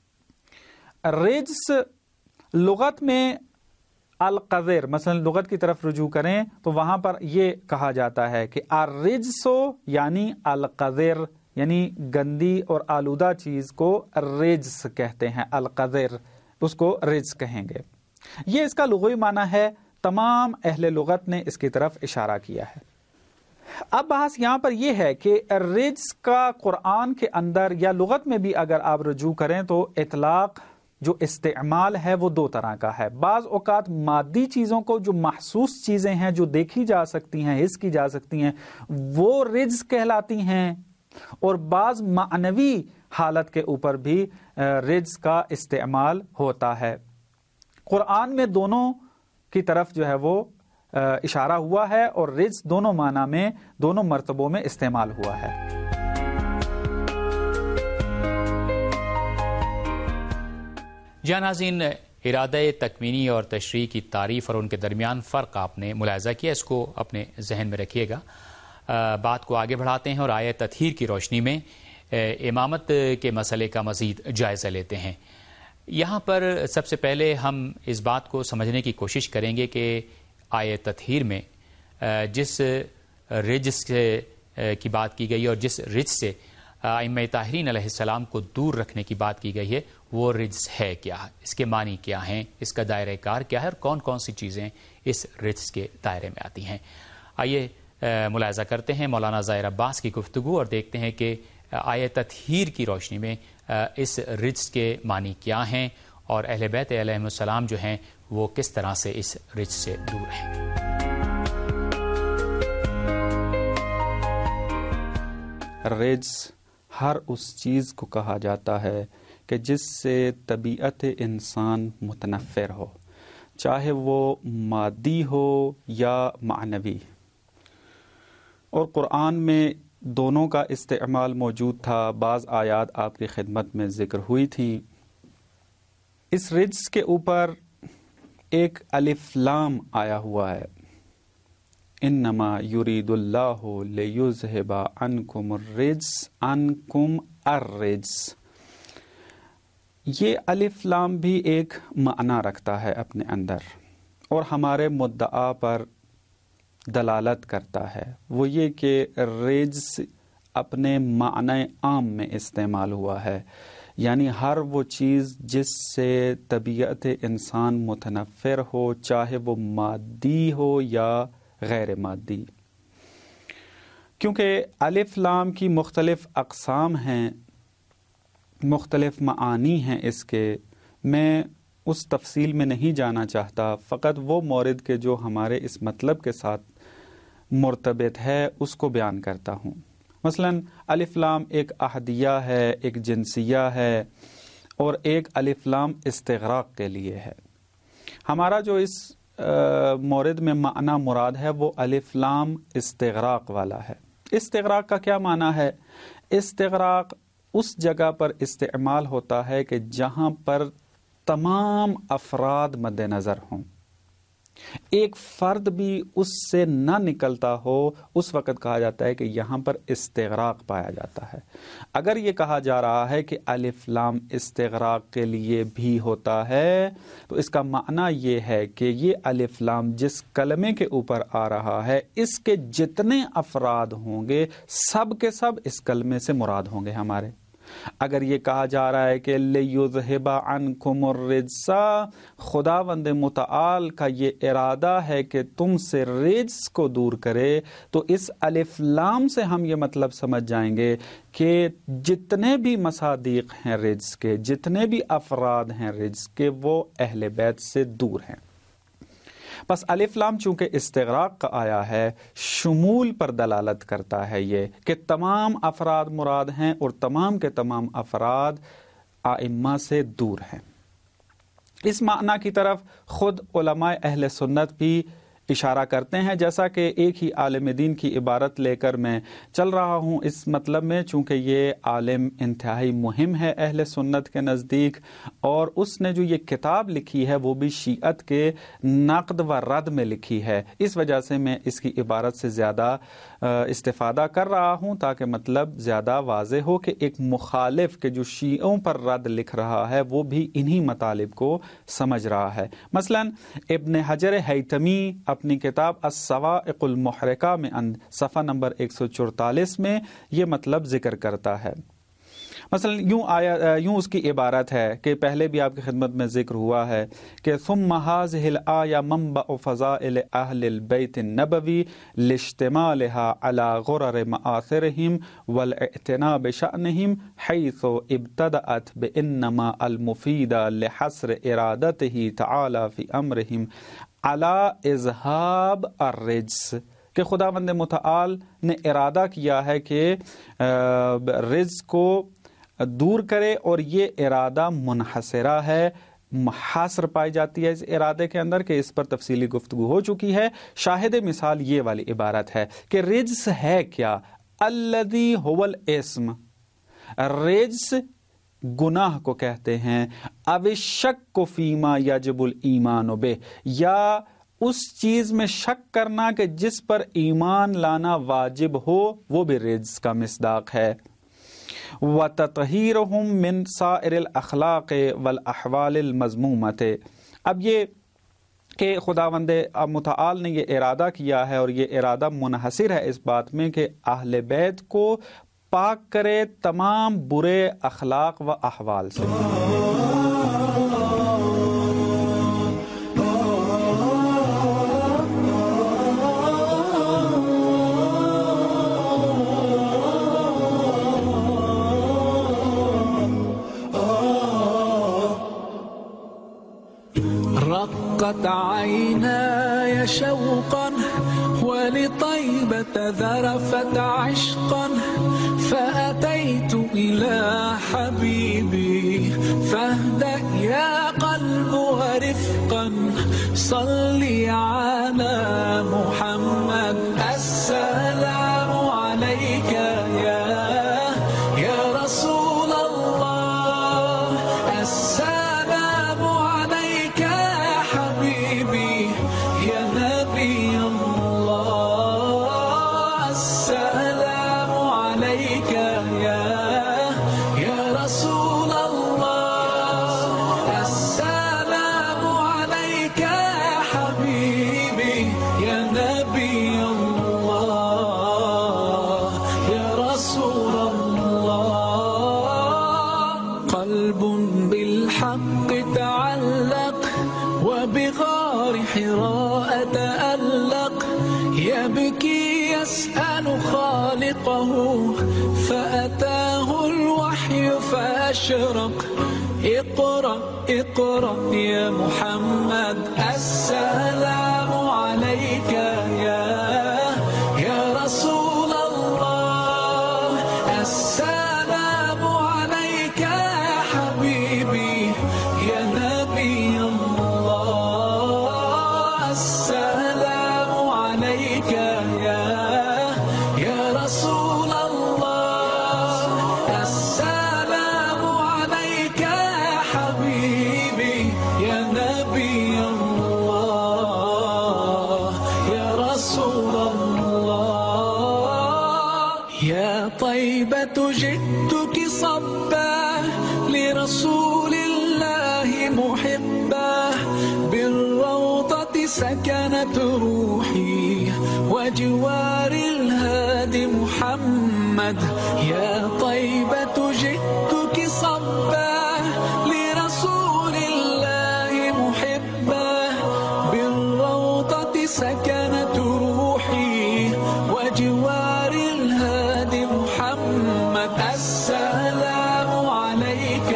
رجس لغت میں القذر، مثلا لغت کی طرف رجوع کریں تو وہاں پر یہ کہا جاتا ہے کہ الرجسو یعنی القذر، یعنی گندی اور آلودہ چیز کو رجس کہتے ہیں، القذر اس کو رجس کہیں گے۔ یہ اس کا لغوی معنی ہے، تمام اہل لغت نے اس کی طرف اشارہ کیا ہے۔ اب بحث یہاں پر یہ ہے کہ رجس کا قرآن کے اندر یا لغت میں بھی اگر آپ رجوع کریں تو اطلاق جو استعمال ہے وہ دو طرح کا ہے۔ بعض اوقات مادی چیزوں کو، جو محسوس چیزیں ہیں، جو دیکھی جا سکتی ہیں، حس کی جا سکتی ہیں، وہ رجس کہلاتی ہیں، اور بعض معنوی حالت کے اوپر بھی رجس کا استعمال ہوتا ہے۔ قرآن میں دونوں کی طرف جو ہے وہ اشارہ ہوا ہے، اور رجس دونوں معنی میں، دونوں مرتبوں میں استعمال ہوا ہے۔ جی ناظرین، ارادہ تکوینی اور تشریح کی تعریف اور ان کے درمیان فرق آپ نے ملاحظہ کیا، اس کو اپنے ذہن میں رکھیے گا۔ بات کو آگے بڑھاتے ہیں اور آیت تطہیر کی روشنی میں امامت کے مسئلے کا مزید جائزہ لیتے ہیں۔ یہاں پر سب سے پہلے ہم اس بات کو سمجھنے کی کوشش کریں گے کہ آیت تطہیر میں جس رجس کی بات کی گئی اور جس رجس سے ائمہ طاہرین علیہ السلام کو دور رکھنے کی بات کی گئی ہے، وہ رجس ہے کیا، اس کے معنی کیا ہیں، اس کا دائرہ کار کیا ہے، اور کون کون سی چیزیں اس رجس کے دائرے میں آتی ہیں۔ آئیے ملاحظہ کرتے ہیں مولانا ظاہر عباس کی گفتگو اور دیکھتے ہیں کہ آیت تطہیر کی روشنی میں اس رجس کے معنی کیا ہیں اور اہل بیت علیہ السلام جو ہیں وہ کس طرح سے اس رجس سے دور ہیں۔ رجس ہر اس چیز کو کہا جاتا ہے کہ جس سے طبیعت انسان متنفر ہو، چاہے وہ مادی ہو یا معنوی، اور قرآن میں دونوں کا استعمال موجود تھا۔ بعض آیات آپ کی خدمت میں ذکر ہوئی تھی۔ اس رجس کے اوپر ایک الف لام آیا ہوا ہے، انما یرید اللہ لیذہب عنکم الرجس عنکم الرجس۔ یہ الف لام بھی ایک معنی رکھتا ہے اپنے اندر اور ہمارے مدعا پر دلالت کرتا ہے، وہ یہ کہ رجس اپنے معنی عام میں استعمال ہوا ہے، یعنی ہر وہ چیز جس سے طبیعت انسان متنفر ہو، چاہے وہ مادی ہو یا غیر مادی۔ کیونکہ الف لام کی مختلف اقسام ہیں، مختلف معانی ہیں اس کے، میں اس تفصیل میں نہیں جانا چاہتا، فقط وہ مورد کے جو ہمارے اس مطلب کے ساتھ مرتبط ہے اس کو بیان کرتا ہوں۔ مثلا الف لام ایک احدیہ ہے، ایک جنسیہ ہے، اور ایک الف لام استغراق کے لیے ہے۔ ہمارا جو اس مورد میں معنی مراد ہے وہ الف لام استغراق والا ہے۔ استغراق کا کیا معنی ہے؟ استغراق اس جگہ پر استعمال ہوتا ہے کہ جہاں پر تمام افراد مد نظر ہوں، ایک فرد بھی اس سے نہ نکلتا ہو، اس وقت کہا جاتا ہے کہ یہاں پر استغراق پایا جاتا ہے۔ اگر یہ کہا جا رہا ہے کہ الف لام استغراق کے لیے بھی ہوتا ہے تو اس کا معنی یہ ہے کہ یہ الف لام جس کلمے کے اوپر آ رہا ہے، اس کے جتنے افراد ہوں گے سب کے سب اس کلمے سے مراد ہوں گے ہمارے۔ اگر یہ کہا جا رہا ہے کہ لِيُذْهِبَ عَنْكُمُ الرِّجْسَ، خداوند متعال کا یہ ارادہ ہے کہ تم سے رجس کو دور کرے، تو اس الف لام سے ہم یہ مطلب سمجھ جائیں گے کہ جتنے بھی مصادیق ہیں رجس کے، جتنے بھی افراد ہیں رجس کے، وہ اہل بیت سے دور ہیں۔ بس الف لام چونکہ استغراق کا آیا ہے، شمول پر دلالت کرتا ہے یہ کہ تمام افراد مراد ہیں اور تمام کے تمام افراد ائمہ سے دور ہیں۔ اس معنی کی طرف خود علماء اہل سنت بھی اشارہ کرتے ہیں، جیسا کہ ایک ہی عالم دین کی عبارت لے کر میں چل رہا ہوں اس مطلب میں، چونکہ یہ عالم انتہائی مہم ہے اہل سنت کے نزدیک، اور اس نے جو یہ کتاب لکھی ہے وہ بھی شیعت کے نقد و رد میں لکھی ہے، اس وجہ سے میں اس کی عبارت سے زیادہ استفادہ کر رہا ہوں تاکہ مطلب زیادہ واضح ہو کہ ایک مخالف کے جو شیعوں پر رد لکھ رہا ہے وہ بھی انہی مطالب کو سمجھ رہا ہے۔ مثلا ابن حجر ہیتمی اپنی کتاب الصواعق المحرقہ میں صفحہ نمبر 144 میں یہ مطلب ذکر کرتا ہے۔ مثلا یوں اس کی عبارت ہے کہ پہلے بھی آپ کی خدمت میں ذکر ہوا ہے کہ ثم هذه الآية منبع فضائل اہل البیت النبوی لاشتمالها على غرر مآثرهم والاعتناء بشأنهم حيث ابتدأت بإنما المفيد لحصر ارادته تعالى في امرهم على اذهاب الرجس، کہ خداوند متعال نے ارادہ کیا ہے کہ رجس کو دور کرے، اور یہ ارادہ منحصرہ ہے، حاصر پائی جاتی ہے اس ارادے کے اندر، کہ اس پر تفصیلی گفتگو ہو چکی ہے۔ شاہد مثال یہ والی عبارت ہے کہ رجس ہے کیا؟ الذی هو الاسم، رجس گناہ کو کہتے ہیں، او الشک فیما یجب الایمان بہ، یا اس چیز میں شک کرنا کہ جس پر ایمان لانا واجب ہو، وہ بھی رجس کا مصداق ہے۔ وَتَطْهِيرُهُمْ مِنْ سَائِرِ الْأَخْلَاقِ وَالْأَحْوَالِ الْمَذْمُومَةِ۔ اب یہ کہ خداوند متعال نے یہ ارادہ کیا ہے، اور یہ ارادہ منحصر ہے اس بات میں کہ اہل بیت کو پاک کرے تمام برے اخلاق و احوال سے۔ رقت عيناي شوقا ولطيبة ذرفت عشقا فأتيت إلى حبيبي فاهدأ يا قلب ورفقا صلي على محمد السلام عليك يا رسول الله السلام عليك يا حبيبي يا نبي الله السلام عليك يا رسول الله السلام عليك يا حبيبي يا نبي الله يا رسول الله قلب بالحق تعلق وبغار حراء تألق يبكي يسأل خالقه فأتاه الوحي فأشرق اقرأ اقرأ يا محمد السلام عليك يا رسول الله السلام عليك يا حبيبي يا نبي الله السلام عليك يا رسول الله السلام عليك يا حبيبي يا نبي الله يا رسول الله يا طيبة جئتك صبا لرسول الله محبا بالروضة سكنت روحي وجوار الهادي محمد محمد يا طيبة جئتك صبا لرسول الله محبا بالروضة سكنت روحي وجوار الهادي محمد السلام عليك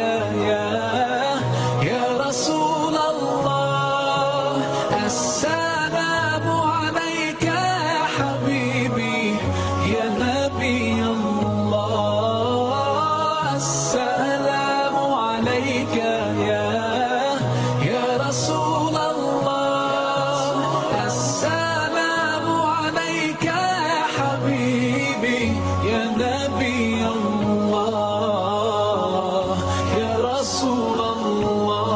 يا رسول الله السلام عليك يا حبيبي يا نبي الله السلام عليك يا رسول الله السلام عليك يا حبيبي يا نبي الله يا رسول الله.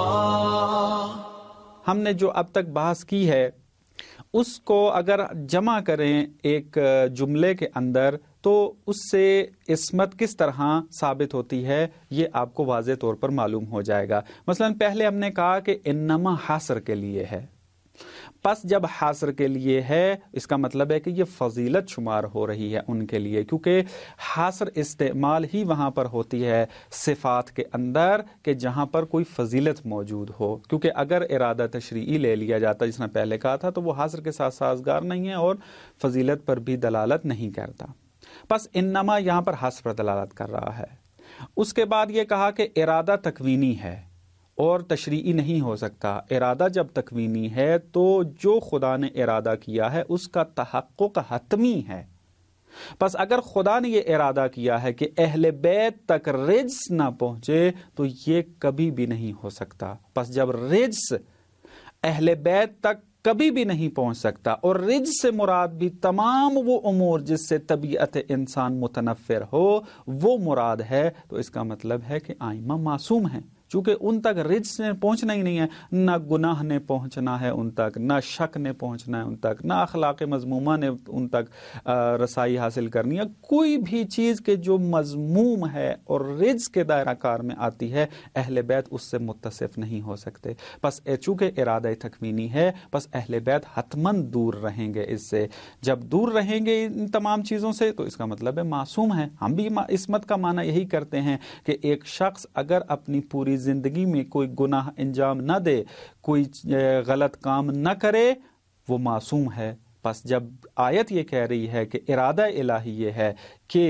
ہم نے جو اب تک بحث کی ہے اس کو اگر جمع کریں ایک جملے کے اندر تو اس سے عصمت کس طرح ثابت ہوتی ہے یہ آپ کو واضح طور پر معلوم ہو جائے گا. مثلا پہلے ہم نے کہا کہ انما حاصر کے لیے ہے. پس جب حاصر کے لیے ہے اس کا مطلب ہے کہ یہ فضیلت شمار ہو رہی ہے ان کے لیے، کیونکہ حاصر استعمال ہی وہاں پر ہوتی ہے صفات کے اندر کہ جہاں پر کوئی فضیلت موجود ہو. کیونکہ اگر ارادہ تشریعی لے لیا جاتا جس نے پہلے کہا تھا تو وہ حاصر کے ساتھ سازگار نہیں ہے اور فضیلت پر بھی دلالت نہیں کرتا. پس انما یہاں پر حاصر پر دلالت کر رہا ہے. اس کے بعد یہ کہا کہ ارادہ تکوینی ہے اور تشریعی نہیں ہو سکتا. ارادہ جب تکوینی ہے تو جو خدا نے ارادہ کیا ہے اس کا تحقق حتمی ہے. پس اگر خدا نے یہ ارادہ کیا ہے کہ اہل بیت تک رجس نہ پہنچے تو یہ کبھی بھی نہیں ہو سکتا. پس جب رجس اہل بیت تک کبھی بھی نہیں پہنچ سکتا اور رجس سے مراد بھی تمام وہ امور جس سے طبیعت انسان متنفر ہو وہ مراد ہے، تو اس کا مطلب ہے کہ ائمہ معصوم ہیں. چونکہ ان تک رجس نے پہنچنا ہی نہیں ہے، نہ گناہ نے پہنچنا ہے ان تک، نہ شک نے پہنچنا ہے ان تک، نہ اخلاق مذمومہ نے ان تک رسائی حاصل کرنی ہے. کوئی بھی چیز کے جو مذموم ہے اور رجس کے دائرہ کار میں آتی ہے اہل بیت اس سے متصف نہیں ہو سکتے. پس چونکہ ارادہ تکوینی ہے پس اہل بیت حتماً دور رہیں گے اس سے. جب دور رہیں گے ان تمام چیزوں سے تو اس کا مطلب ہے معصوم ہے. ہم بھی عصمت کا معنی یہی کرتے ہیں کہ ایک شخص اگر اپنی پوری زندگی میں کوئی گناہ انجام نہ دے، کوئی غلط کام نہ کرے، وہ معصوم ہے. پس جب آیت یہ کہہ رہی ہے کہ ارادہ الہی یہ ہے کہ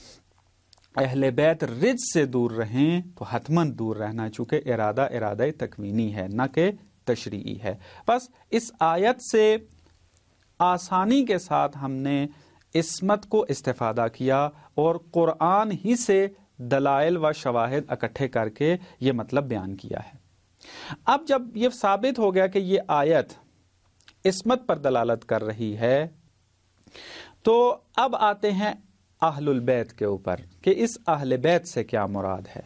اہل بیت رجس سے دور رہیں تو حتماً دور رہنا، چونکہ ارادہ تکوینی ہے نہ کہ تشریعی ہے. بس اس آیت سے آسانی کے ساتھ ہم نے عصمت کو استفادہ کیا اور قرآن ہی سے دلائل و شواہد اکٹھے کر کے یہ مطلب بیان کیا ہے. اب جب یہ ثابت ہو گیا کہ یہ آیت عصمت پر دلالت کر رہی ہے تو اب آتے ہیں اہل البیت کے اوپر کہ اس اہل بیت سے کیا مراد ہے.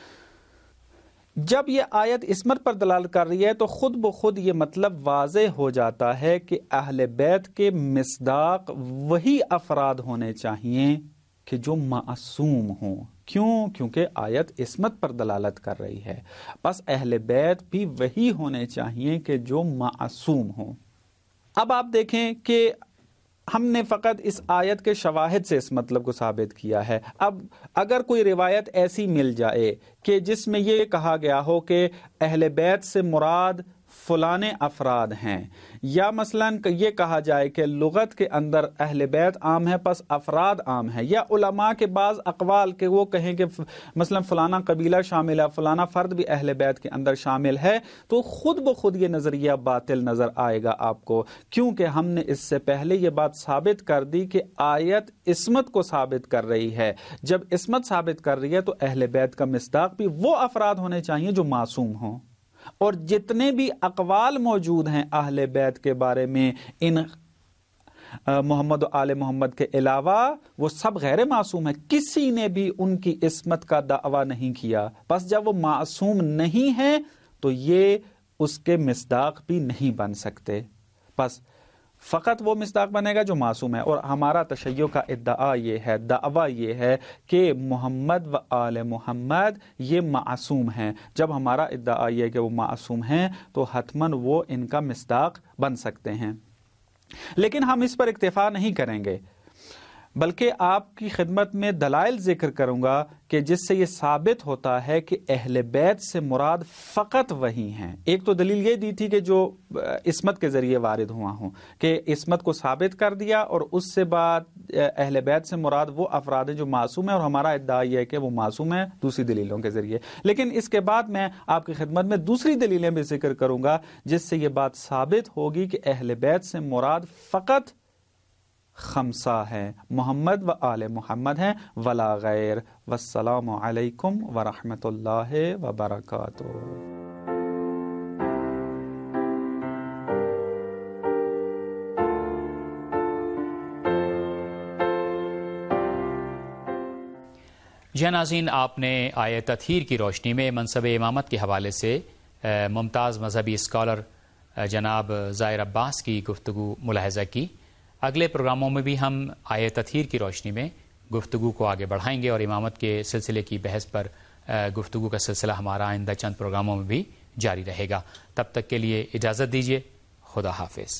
جب یہ آیت عصمت پر دلالت کر رہی ہے تو خود بخود یہ مطلب واضح ہو جاتا ہے کہ اہل بیت کے مصداق وہی افراد ہونے چاہیے کہ جو معصوم ہوں. کیوں؟ کیونکہ آیت عصمت پر دلالت کر رہی ہے. بس اہل بیت بھی وہی ہونے چاہیے کہ جو معصوم ہوں. اب آپ دیکھیں کہ ہم نے فقط اس آیت کے شواہد سے اس مطلب کو ثابت کیا ہے. اب اگر کوئی روایت ایسی مل جائے کہ جس میں یہ کہا گیا ہو کہ اہل بیت سے مراد فلانے افراد ہیں، یا مثلا یہ کہا جائے کہ لغت کے اندر اہل بیت عام ہے پس افراد عام ہے، یا علماء کے بعض اقوال کہ وہ کہیں کہ مثلا فلانا قبیلہ شامل ہے، فلانا فرد بھی اہل بیت کے اندر شامل ہے، تو خود بخود یہ نظریہ باطل نظر آئے گا آپ کو. کیونکہ ہم نے اس سے پہلے یہ بات ثابت کر دی کہ آیت عصمت کو ثابت کر رہی ہے. جب عصمت ثابت کر رہی ہے تو اہل بیت کا مصداق بھی وہ افراد ہونے چاہیے جو معصوم ہوں. اور جتنے بھی اقوال موجود ہیں اہل بیت کے بارے میں ان محمد و آل محمد کے علاوہ وہ سب غیر معصوم ہیں. کسی نے بھی ان کی عصمت کا دعویٰ نہیں کیا. بس جب وہ معصوم نہیں ہیں تو یہ اس کے مصداق بھی نہیں بن سکتے. بس فقط وہ مصداق بنے گا جو معصوم ہے. اور ہمارا تشیع کا ادعا یہ ہے، دعویٰ یہ ہے کہ محمد و آل محمد یہ معصوم ہیں. جب ہمارا ادعا یہ ہے کہ وہ معصوم ہیں تو حتماً وہ ان کا مصداق بن سکتے ہیں. لیکن ہم اس پر اکتفا نہیں کریں گے. بلکہ آپ کی خدمت میں دلائل ذکر کروں گا کہ جس سے یہ ثابت ہوتا ہے کہ اہل بیت سے مراد فقط وہی ہیں۔ ایک تو دلیل یہ دی تھی کہ جو عصمت کے ذریعے وارد ہوا ہوں، کہ عصمت کو ثابت کر دیا، اور اس سے بعد اہل بیت سے مراد وہ افراد ہیں جو معصوم ہیں، اور ہمارا ادعا یہ ہے کہ وہ معصوم ہیں دوسری دلیلوں کے ذریعے۔ لیکن اس کے بعد میں آپ کی خدمت میں دوسری دلیلیں بھی ذکر کروں گا جس سے یہ بات ثابت ہوگی کہ اہل بیت سے مراد فقط خمسہ ہے، محمد و آل محمد ہیں، ولا غیر۔ والسلام علیکم ورحمۃ اللہ وبرکاتہ۔ جی ناظرین، آپ نے آیت تطہیر کی روشنی میں منصب امامت کے حوالے سے ممتاز مذہبی اسکالر جناب ظاہر عباس کی گفتگو ملاحظہ کی۔ اگلے پروگراموں میں بھی ہم آیت تطہیر کی روشنی میں گفتگو کو آگے بڑھائیں گے، اور امامت کے سلسلے کی بحث پر گفتگو کا سلسلہ ہمارا آئندہ چند پروگراموں میں بھی جاری رہے گا۔ تب تک کے لیے اجازت دیجیے، خدا حافظ۔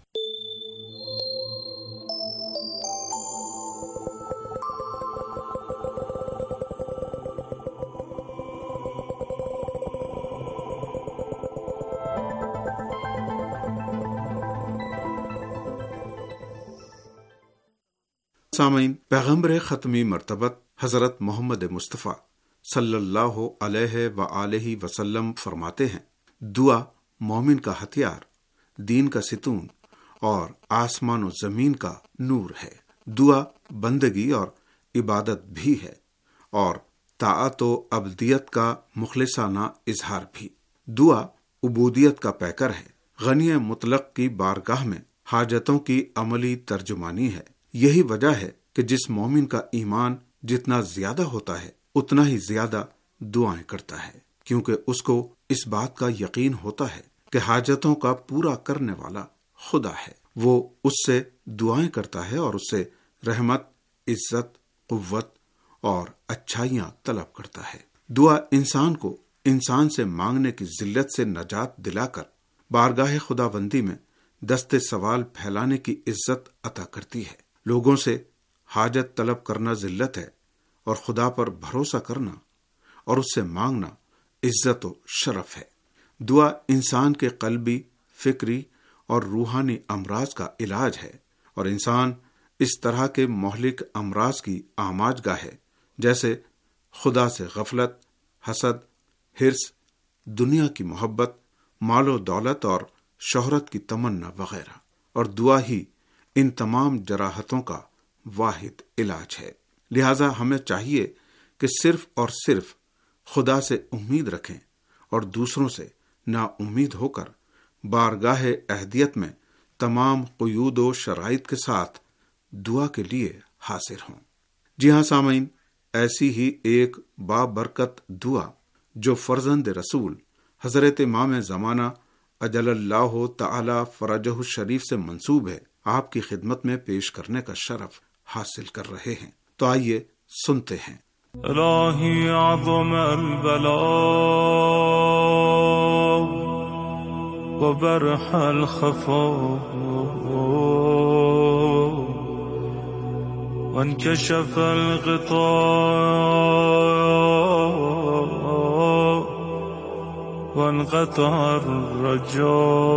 سامعین، پیغمبر ختمی مرتبت حضرت محمد مصطفیٰ صلی اللہ علیہ وآلہ وسلم فرماتے ہیں، دعا مومن کا ہتھیار، دین کا ستون اور آسمان و زمین کا نور ہے۔ دعا بندگی اور عبادت بھی ہے، اور طاعت و عبدیت کا مخلصانہ اظہار بھی۔ دعا عبودیت کا پیکر ہے، غنی مطلق کی بارگاہ میں حاجتوں کی عملی ترجمانی ہے۔ یہی وجہ ہے کہ جس مومن کا ایمان جتنا زیادہ ہوتا ہے اتنا ہی زیادہ دعائیں کرتا ہے، کیونکہ اس کو اس بات کا یقین ہوتا ہے کہ حاجتوں کا پورا کرنے والا خدا ہے۔ وہ اس سے دعائیں کرتا ہے اور اس سے رحمت، عزت، قوت اور اچھائیاں طلب کرتا ہے۔ دعا انسان کو انسان سے مانگنے کی ذلت سے نجات دلا کر بارگاہ خداوندی میں دست سوال پھیلانے کی عزت عطا کرتی ہے۔ لوگوں سے حاجت طلب کرنا ذلت ہے، اور خدا پر بھروسہ کرنا اور اس سے مانگنا عزت و شرف ہے۔ دعا انسان کے قلبی، فکری اور روحانی امراض کا علاج ہے، اور انسان اس طرح کے مہلک امراض کی آماج گاہ ہے جیسے خدا سے غفلت، حسد، حرص، دنیا کی محبت، مال و دولت اور شہرت کی تمنا وغیرہ، اور دعا ہی ان تمام جراحتوں کا واحد علاج ہے۔ لہذا ہمیں چاہیے کہ صرف اور صرف خدا سے امید رکھیں اور دوسروں سے نا امید ہو کر بارگاہ اہدیت میں تمام قیود و شرائط کے ساتھ دعا کے لیے حاضر ہوں۔ جی ہاں سامعین، ایسی ہی ایک بابرکت دعا جو فرزند رسول حضرت امام زمانہ اجل اللہ تعالی فرجہ الشریف سے منسوب ہے، آپ کی خدمت میں پیش کرنے کا شرف حاصل کر رہے ہیں۔ تو آئیے سنتے ہیں۔ الہی عظم البلاء وبرح الخفاء وانكشف الغطاء وانقطع الرجاء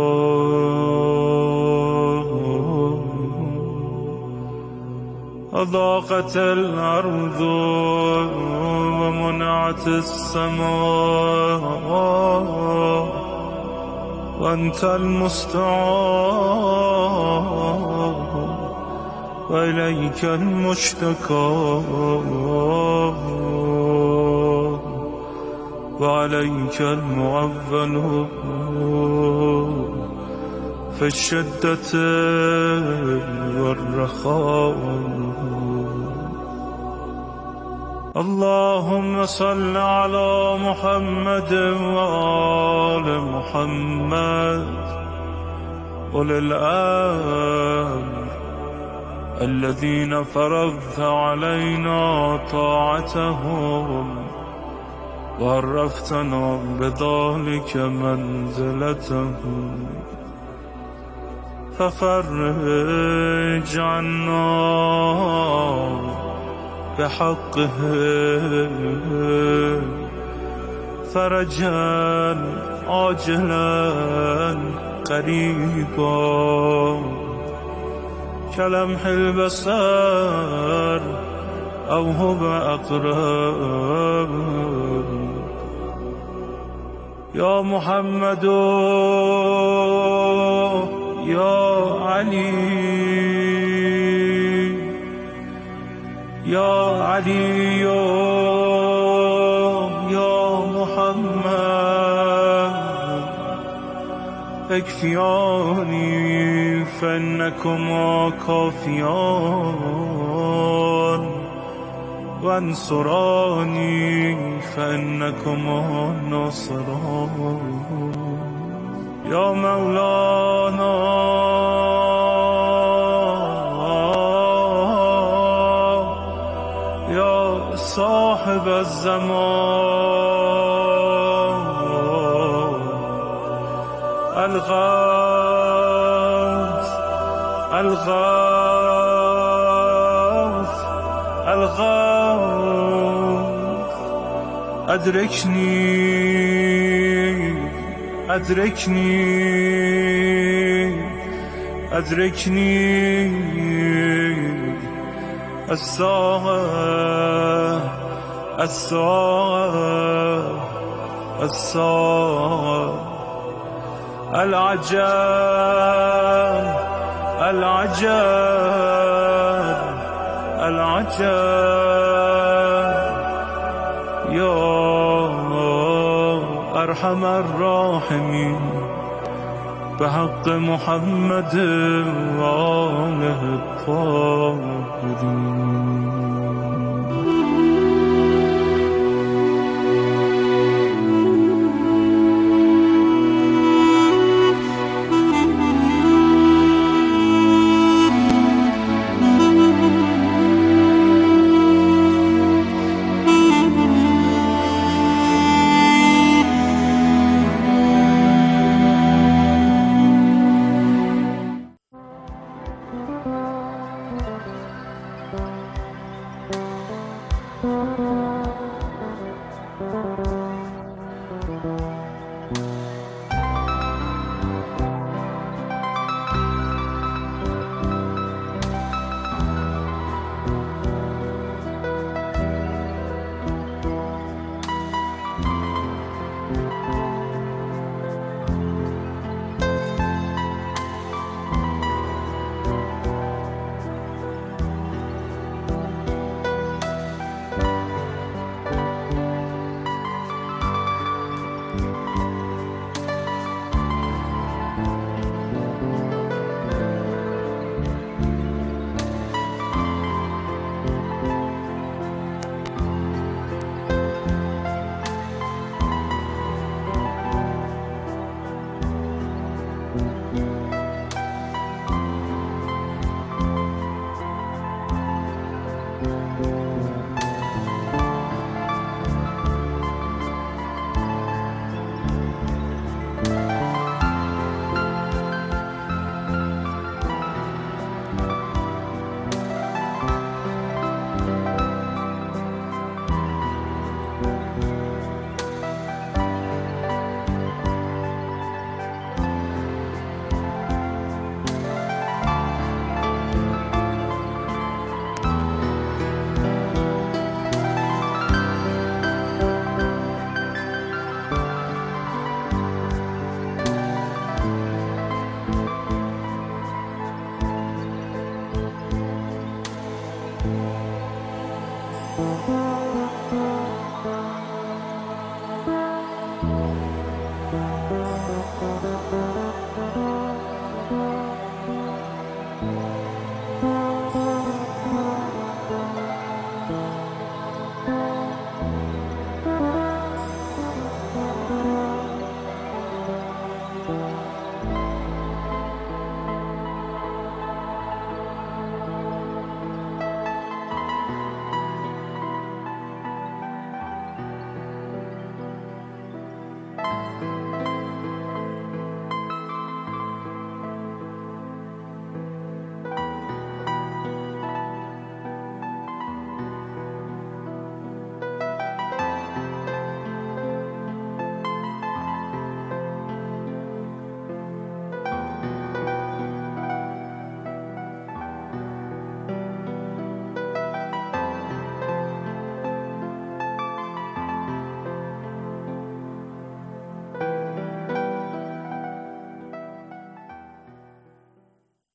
أضاقت الأرض ومنعت السماء وأنت المستعان وإليك المشتكى وعليك المعول في الشدة والرخاء اللهم صل على محمد وآل محمد أولي الأمر الذين فرضت علينا طاعتهم وعرفتنا بذلك منزلتهم ففرج عنا بحقه فرجا عاجلا قريبا كلمح البصر أو هو أقرب يا محمد يا علي يا علي يا محمد اكفياني فإنكما كافيان وانصراني فإنكما ناصران يا مولانا يا صاحب الزمان الغوث الغوث الغوث أدركني أدركني أدركني الساعة الساعة الساعة العجب العجب العجب يا أرحم الراحمين بحق محمد وآله الطاهرين.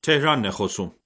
Tehran Nekhosun